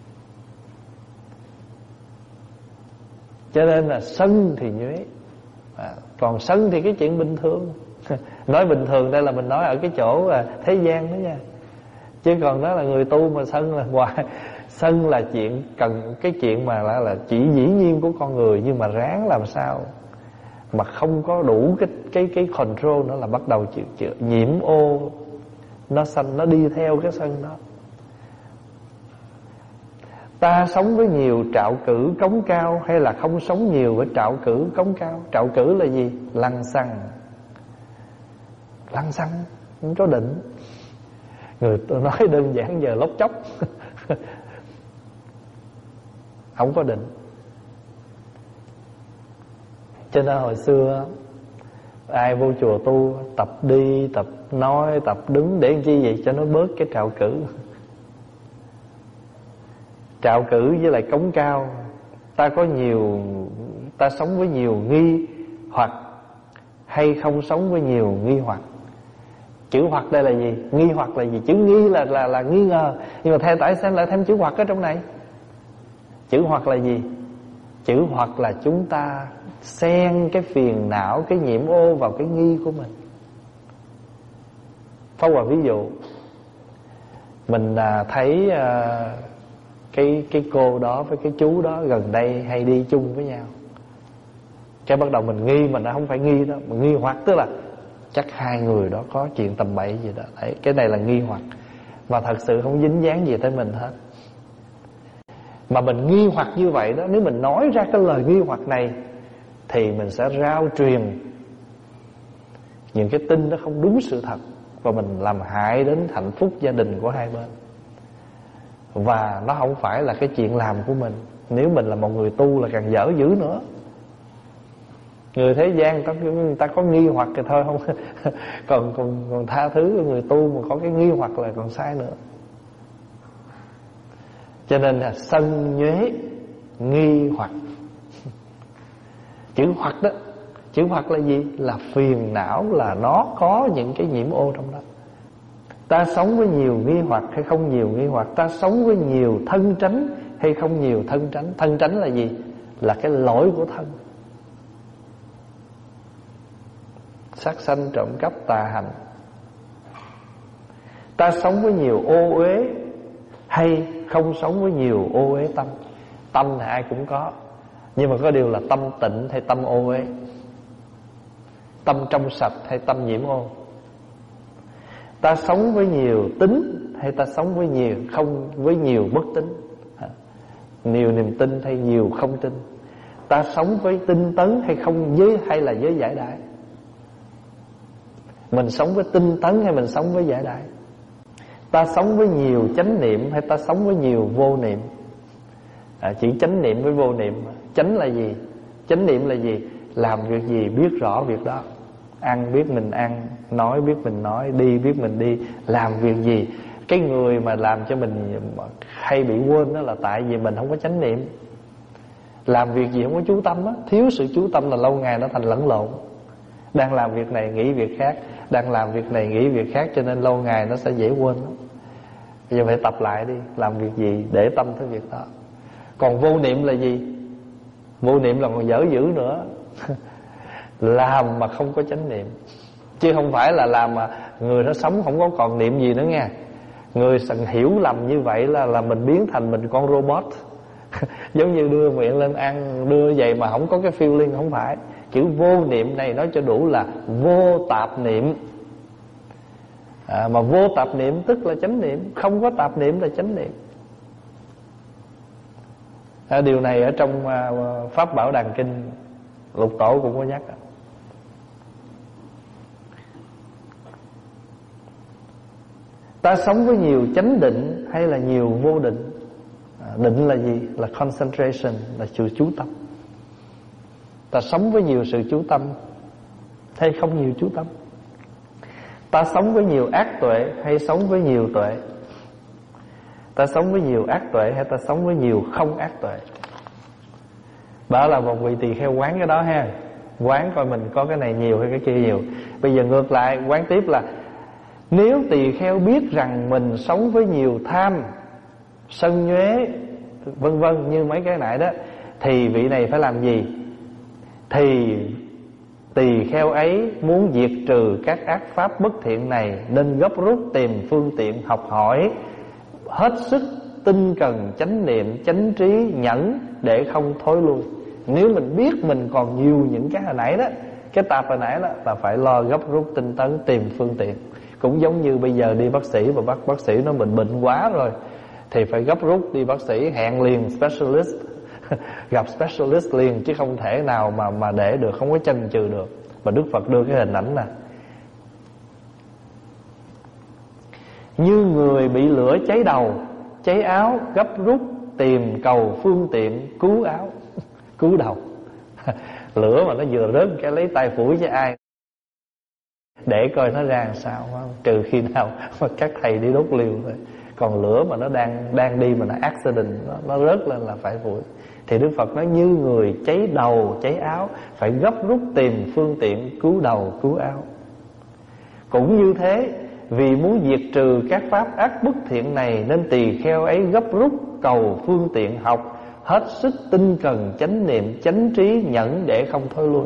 Cho nên là sân thì nhuế, còn sân thì cái chuyện bình thường. Nói bình thường đây là mình nói ở cái chỗ thế gian đó nha. Chứ còn đó là người tu mà sân là hoài. Sân là chuyện cần, cái chuyện mà là chỉ dĩ nhiên của con người, nhưng mà ráng làm sao mà không có đủ cái control nữa là bắt đầu chịu nhiễm ô, nó sanh, nó đi theo cái sân đó. Ta sống với nhiều trạo cử cống cao, hay là không sống nhiều với trạo cử cống cao? Trạo cử là gì? Lăng xăng. Lăng xăng, không có định. Người tôi nói đơn giản giờ lóc chóc. Không có định. Cho nên hồi xưa ai vô chùa tu, tập đi, tập nói, tập đứng, để làm chi vậy? Cho nó bớt cái trạo cử. Trạo cử với lại cống cao. Ta sống với nhiều nghi hoặc, hay không sống với nhiều nghi hoặc? Chữ hoặc đây là gì? Nghi hoặc là gì? Chữ nghi là nghi ngờ. Nhưng mà tại sao lại thêm chữ hoặc ở trong này? Chữ hoặc là gì? Chữ hoặc là chúng ta xen cái phiền não, cái nhiễm ô vào cái nghi của mình. Pháp Hòa ví dụ, mình thấy cái cô đó với cái chú đó gần đây hay đi chung với nhau. Cái bắt đầu mình nghi, mình đã không phải nghi đó, mình nghi hoặc, tức là chắc hai người đó có chuyện tầm bậy gì đó. Đấy, cái này là nghi hoặc. Mà thật sự không dính dáng gì tới mình hết. Mà mình nghi hoặc như vậy đó, nếu mình nói ra cái lời nghi hoặc này thì mình sẽ rao truyền những cái tin nó không đúng sự thật, và mình làm hại đến hạnh phúc gia đình của hai bên. Và nó không phải là cái chuyện làm của mình. Nếu mình là một người tu là càng dở dữ nữa. Người thế gian người ta có nghi hoặc thì thôi, không còn tha thứ. Người tu mà có cái nghi hoặc là còn sai nữa. Cho nên là sân nhuế nghi hoặc. Chữ hoặc đó, chữ hoặc là gì? Là phiền não, là nó có những cái nhiễm ô trong đó. Ta sống với nhiều nghi hoặc hay không nhiều nghi hoặc? Ta sống với nhiều thân tránh hay không nhiều thân tránh? Thân tránh là gì? Là cái lỗi của thân. Sát sanh, trộm cắp, tà hành. Ta sống với nhiều ô uế hay không sống với nhiều ô uế tâm? Tâm thì ai cũng có, nhưng mà có điều là tâm tịnh hay tâm ô uế, tâm trong sạch hay tâm nhiễm ô. Ta sống với nhiều tính hay ta sống với nhiều bất tín, nhiều niềm tin hay nhiều không tin? Ta sống với tinh tấn hay là với giải đại? Mình sống với tinh tấn hay mình sống với giải đại? Ta sống với nhiều chánh niệm hay ta sống với nhiều vô niệm? Chỉ chánh niệm với vô niệm. Chánh là gì? Chánh niệm là gì? Làm việc gì biết rõ việc đó. Ăn biết mình ăn, nói biết mình nói, đi biết mình đi. Làm việc gì? Cái người mà làm cho mình hay bị quên đó là tại vì mình không có chánh niệm. Làm việc gì không có chú tâm á. Thiếu sự chú tâm là lâu ngày nó thành lẫn lộn. Đang làm việc này nghĩ việc khác, đang làm việc này nghĩ việc khác, cho nên lâu ngày nó sẽ dễ quên lắm. Bây giờ phải tập lại đi. Làm việc gì để tâm tới việc đó. Còn vô niệm là gì? Vô niệm là còn dở dữ nữa. Làm mà không có chánh niệm. Chứ không phải là làm mà người nó sống không có còn niệm gì nữa nha. Người hiểu lầm như vậy là mình biến thành mình con robot. Giống như đưa miệng lên ăn, đưa vậy mà không có cái feeling. Không phải. Chữ vô niệm này nói cho đủ là vô tạp niệm. Mà vô tạp niệm tức là chánh niệm. Không có tạp niệm là chánh niệm. Điều này ở trong Pháp Bảo Đàn Kinh Lục Tổ cũng có nhắc. Ta sống với nhiều chánh định hay là nhiều vô định? Định là gì? Là concentration, là sự chú tâm. Ta sống với nhiều sự chú tâm hay không nhiều chú tâm? Ta sống với nhiều ác tuệ hay sống với nhiều tuệ? Ta sống với nhiều ác tuệ hay ta sống với nhiều không ác tuệ? Đó là một vị tỳ kheo quán cái đó ha. Quán coi mình có cái này nhiều hay cái kia nhiều. Bây giờ ngược lại quán tiếp là nếu tỳ kheo biết rằng mình sống với nhiều tham, sân nhuế, vân vân như mấy cái nãy đó, thì vị này phải làm gì? Thì tỳ kheo ấy muốn diệt trừ các ác pháp bất thiện này, nên gấp rút tìm phương tiện học hỏi, hết sức tinh cần chánh niệm, chánh trí, nhẫn để không thối lui. Nếu mình biết mình còn nhiều những cái hồi nãy đó, cái tạp hồi nãy đó, là phải lo gấp rút tinh tấn tìm phương tiện. Cũng giống như bây giờ đi bác sĩ mà bác sĩ nó bệnh quá rồi thì phải gấp rút đi bác sĩ, hẹn liền specialist. Gặp specialist liền, chứ không thể nào mà để được, không có chần chừ được. Mà Đức Phật đưa cái hình ảnh nè, như người bị lửa cháy đầu, cháy áo, gấp rút tìm cầu phương tiện cứu áo, cứu đầu. Lửa mà nó vừa rớt cái lấy tay phủi cho ai để coi nó ra làm sao, không? Trừ khi nào mà các thầy đi đốt liều thôi. Còn lửa mà nó đang đi mà nó accident, nó rớt lên là phải phủi. Thì Đức Phật nói như người cháy đầu, cháy áo, phải gấp rút tìm phương tiện cứu đầu, cứu áo. Cũng như thế, vì muốn diệt trừ các pháp ác bất thiện này, nên tỳ kheo ấy gấp rút cầu phương tiện học, hết sức tinh cần chánh niệm, chánh trí, nhẫn để không thôi lui.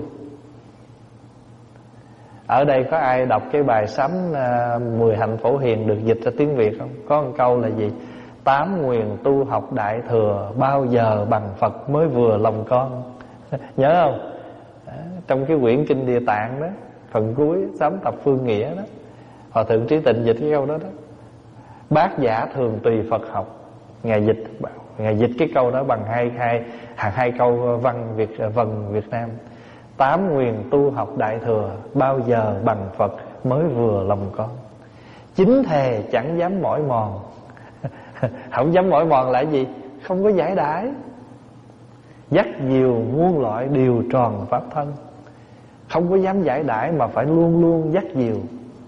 Ở đây có ai đọc cái bài sám 10 hạnh phổ hiền được dịch ra tiếng Việt không? Có một câu là gì? 8 nguyền tu học đại thừa, bao giờ bằng Phật mới vừa lòng con. Nhớ không? Trong cái quyển Kinh Địa Tạng đó, phần cuối sám tập phương nghĩa đó, Hòa Thượng Trí Tịnh dịch cái câu đó đó. Bác giả thường tùy Phật học. Ngài dịch cái câu đó bằng hai câu văn Việt Nam. 8 nguyền tu học đại thừa, bao giờ bằng Phật mới vừa lòng con. Chính thề chẳng dám mỏi mòn. Không dám mỏi mòn là gì? Không có giải đãi. Dắt diều muôn loại điều tròn pháp thân. Không có dám giải đãi mà phải luôn luôn dắt diều.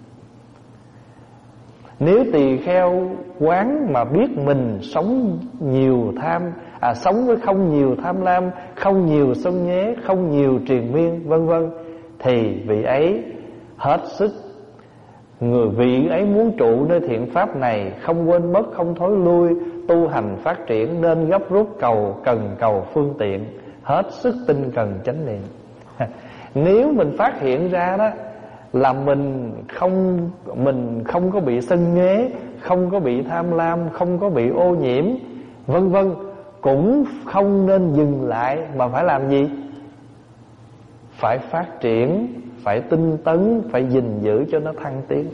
Nếu tỳ kheo quán mà biết mình sống nhiều sống với không nhiều tham lam, không nhiều sân nhuế, không nhiều triền miên, vân vân, thì vị ấy hết sức. Người vị ấy muốn trụ nơi thiện pháp này, không quên mất, không thối lui, tu hành phát triển, nên gấp rút cần cầu phương tiện, hết sức tinh cần chánh niệm. Nếu mình phát hiện ra đó là mình không có bị sân nhuế, không có bị tham lam, không có bị ô nhiễm, vân vân, cũng không nên dừng lại mà phải làm gì? Phải phát triển, phải tinh tấn, phải gìn giữ cho nó thăng tiến.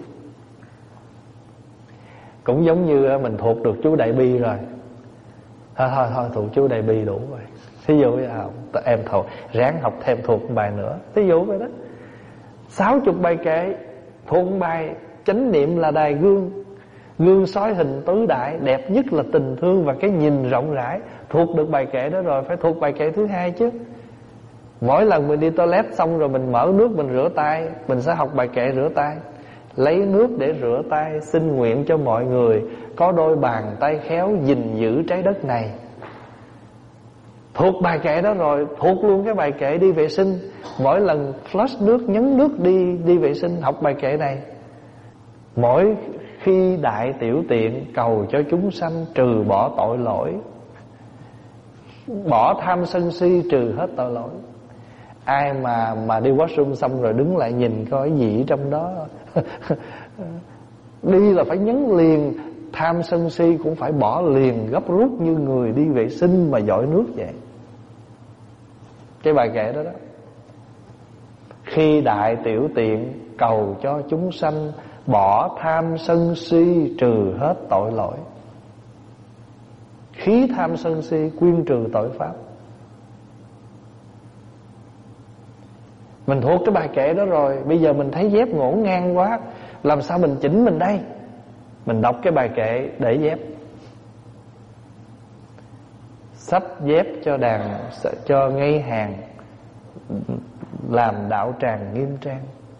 Cũng giống như mình thuộc được chú Đại Bi rồi, thôi thuộc chú Đại Bi đủ rồi. Thí dụ em ráng học thêm thuộc một bài nữa, thí dụ vậy đó. 60 bài kệ, thuộc một bài chánh niệm là đài gương, Gương soi hình tứ đại, đẹp nhất là tình thương và cái nhìn rộng rãi. Thuộc được bài kệ đó rồi, phải thuộc bài kệ thứ hai chứ. Mỗi lần mình đi toilet xong rồi mình mở nước mình rửa tay, mình sẽ học bài kệ rửa tay. Lấy nước để rửa tay, xin nguyện cho mọi người có đôi bàn tay khéo gìn giữ trái đất này. Thuộc bài kệ đó rồi, thuộc luôn cái bài kệ đi vệ sinh. Mỗi lần flush nước, nhấn nước đi vệ sinh, học bài kệ này. Mỗi khi đại tiểu tiện, cầu cho chúng sanh trừ bỏ tội lỗi. Bỏ tham sân si, trừ hết tội lỗi. Ai mà đi washroom xong rồi đứng lại nhìn coi cái gì ở trong đó. Đi là phải nhấn liền. Tham sân si cũng phải bỏ liền, gấp rút như người đi vệ sinh mà dội nước vậy. Cái bài kệ đó đó. Khi đại tiểu tiện, cầu cho chúng sanh bỏ tham sân si, trừ hết tội lỗi. Khí tham sân si quyên trừ tội pháp. Mình thuộc cái bài kệ đó rồi, bây giờ mình thấy dép ngổn ngang quá, làm sao mình chỉnh mình đây? Mình đọc cái bài kệ để dép. Xách dép cho ngay hàng, làm đạo tràng nghiêm trang.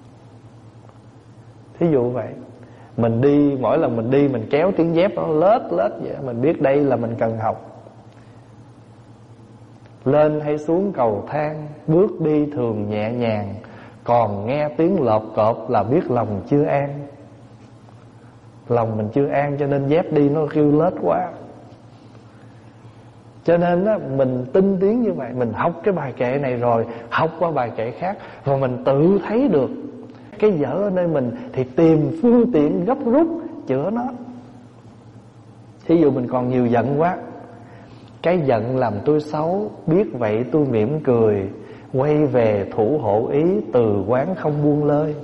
Thí dụ vậy. Mình đi, mỗi lần mình đi mình kéo tiếng dép nó lết vậy. Mình biết đây là mình cần học. Lên hay xuống cầu thang, bước đi thường nhẹ nhàng, còn nghe tiếng lộp cộp là biết lòng chưa an. Lòng mình chưa an cho nên dép đi nó kêu lết quá. Cho nên á, mình tinh tiến như vậy. Mình học cái bài kệ này rồi học qua bài kệ khác, rồi mình tự thấy được cái dở ở nơi mình thì tìm phương tiện gấp rút chữa nó. Thí dụ mình còn nhiều giận quá, cái giận làm tôi xấu, biết vậy tôi mỉm cười, quay về thủ hộ ý, từ quán không buông lơi.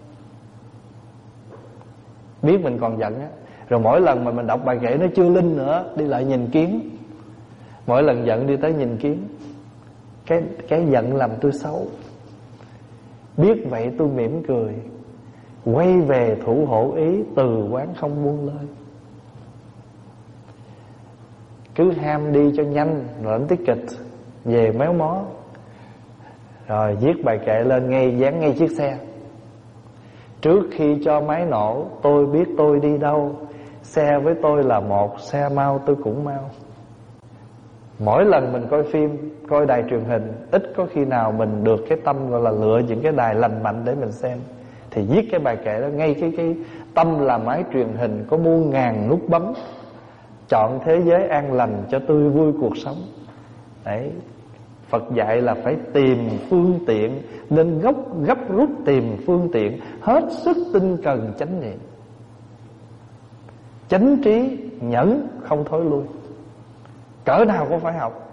Biết mình còn giận á, rồi mỗi lần mà mình đọc bài kệ nó chưa linh nữa, đi lại nhìn kiến. Mỗi lần giận đi tới nhìn kiến. Cái giận làm tôi xấu, biết vậy tôi mỉm cười, quay về thủ hộ ý, từ quán không buông lơi. Cứ ham đi cho nhanh rồi đánh ticket về méo mó, rồi viết bài kệ lên ngay, dán ngay chiếc xe. Trước khi cho máy nổ, tôi biết tôi đi đâu, xe với tôi là một, xe mau tôi cũng mau. Mỗi lần mình coi phim, coi đài truyền hình, ít có khi nào mình được cái tâm gọi là lựa những cái đài lành mạnh để mình xem. Thì viết cái bài kệ đó, ngay cái tâm là máy truyền hình có muôn ngàn nút bấm, chọn thế giới an lành cho tươi vui cuộc sống. Đấy, Phật dạy là phải tìm phương tiện, nên gấp rút tìm phương tiện, hết sức tinh cần chánh niệm, chánh trí, nhẫn, không thối lui. Cỡ nào cũng phải học.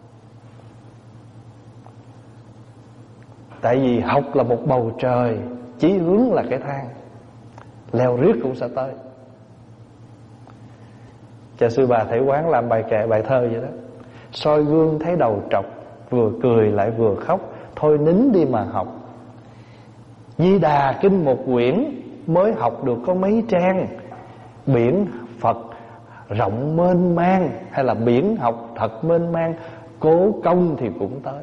Tại vì học là một bầu trời, chí hướng là cái thang, leo riết cũng sẽ tới. Cha Sư Bà Thể Quán làm bài kệ, bài thơ vậy đó. Soi gương thấy đầu trọc, vừa cười lại vừa khóc, thôi nín đi mà học. Di Đà kinh một quyển, mới học được có mấy trang. Biển Phật rộng mênh mang, hay là biển học thật mênh mang, cố công thì cũng tới.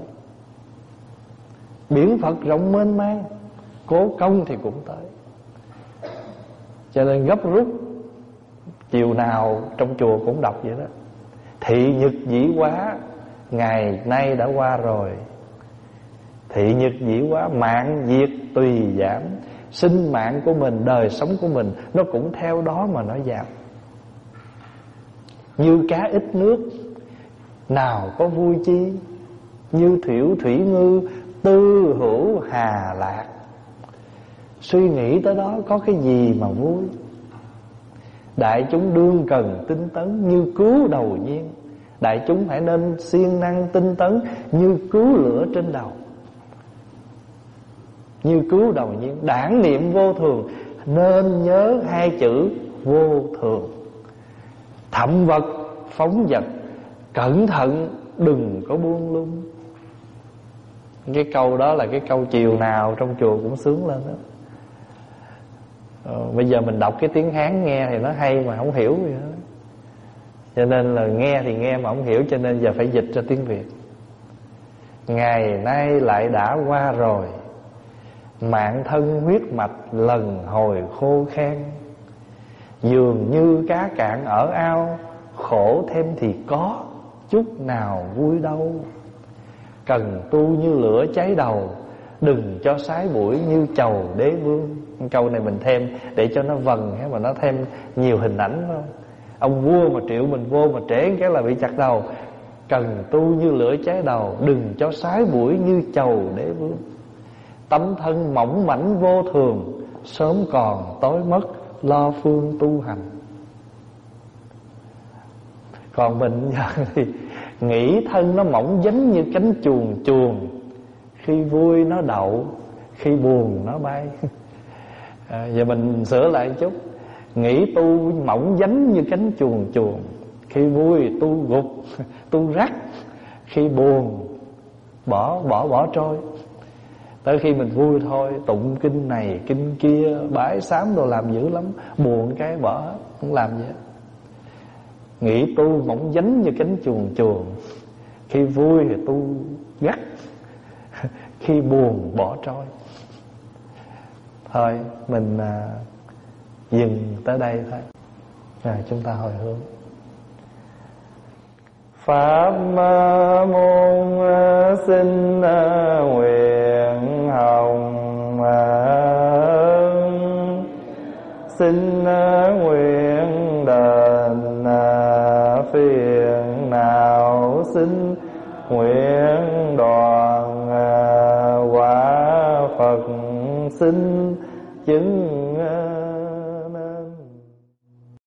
Biển Phật rộng mênh mang, cố công thì cũng tới. Cho nên gấp rút, chiều nào trong chùa cũng đọc vậy đó. Thị nhật dĩ quá, ngày nay đã qua rồi. Thị nhật dĩ quá, mạng diệt tùy giảm. Sinh mạng của mình, đời sống của mình, nó cũng theo đó mà nó giảm. Như cá ít nước, nào có vui chi. Như thiểu thủy ngư, tư hữu hà lạc. Suy nghĩ tới đó có cái gì mà vui. Đại chúng đương cần tinh tấn như cứu đầu nhiên. Đại chúng phải nên siêng năng tinh tấn như cứu lửa trên đầu. Như cứu đầu nhiên. Đản niệm vô thường, nên nhớ hai chữ vô thường. Thậm vật phóng vật, cẩn thận đừng có buông lung. Cái câu đó là cái câu chiều nào trong chùa cũng sướng lên đó. Bây giờ mình đọc cái tiếng Hán nghe thì nó hay mà không hiểu gì hết. Cho nên là nghe thì nghe mà không hiểu, cho nên giờ phải dịch ra tiếng Việt. Ngày nay lại đã qua rồi, mạng thân huyết mạch lần hồi khô khan. Dường như cá cạn ở ao, khổ thêm thì có, chút nào vui đâu. Cần tu như lửa cháy đầu, đừng cho sái bụi như chầu đế vương. Câu này mình thêm để cho nó vần mà nó thêm nhiều hình ảnh không? Ông vua mà triệu mình vô mà trễ cái là bị chặt đầu. Cần tu như lửa cháy đầu, đừng cho sái bụi như chầu đế vương. Tấm thân mỏng mảnh vô thường, sớm còn tối mất, lo phương tu hành. Còn mình giờ thì nghĩ thân nó mỏng dính như cánh chuồn chuồn, khi vui nó đậu, khi buồn nó bay. Giờ mình sửa lại một chút. Nghĩ tu mỏng dính như cánh chuồn chuồn, khi vui tu gục, tu rắc, khi buồn bỏ trôi. Tới khi mình vui thôi, tụng kinh này kinh kia, bái sám đồ làm dữ lắm, buồn cái bỏ hết, không làm gì hết. Nghĩ tu mỏng dính như cánh chuồn chuồn, khi vui thì tu gắt, khi buồn bỏ trôi. Thôi mình dừng tới đây thôi. Rồi chúng ta hồi hướng. Pháp môn xin nguyện hồng, xin nguyện đền phiền nào, xin nguyện đoàn quả Phật, xin chứng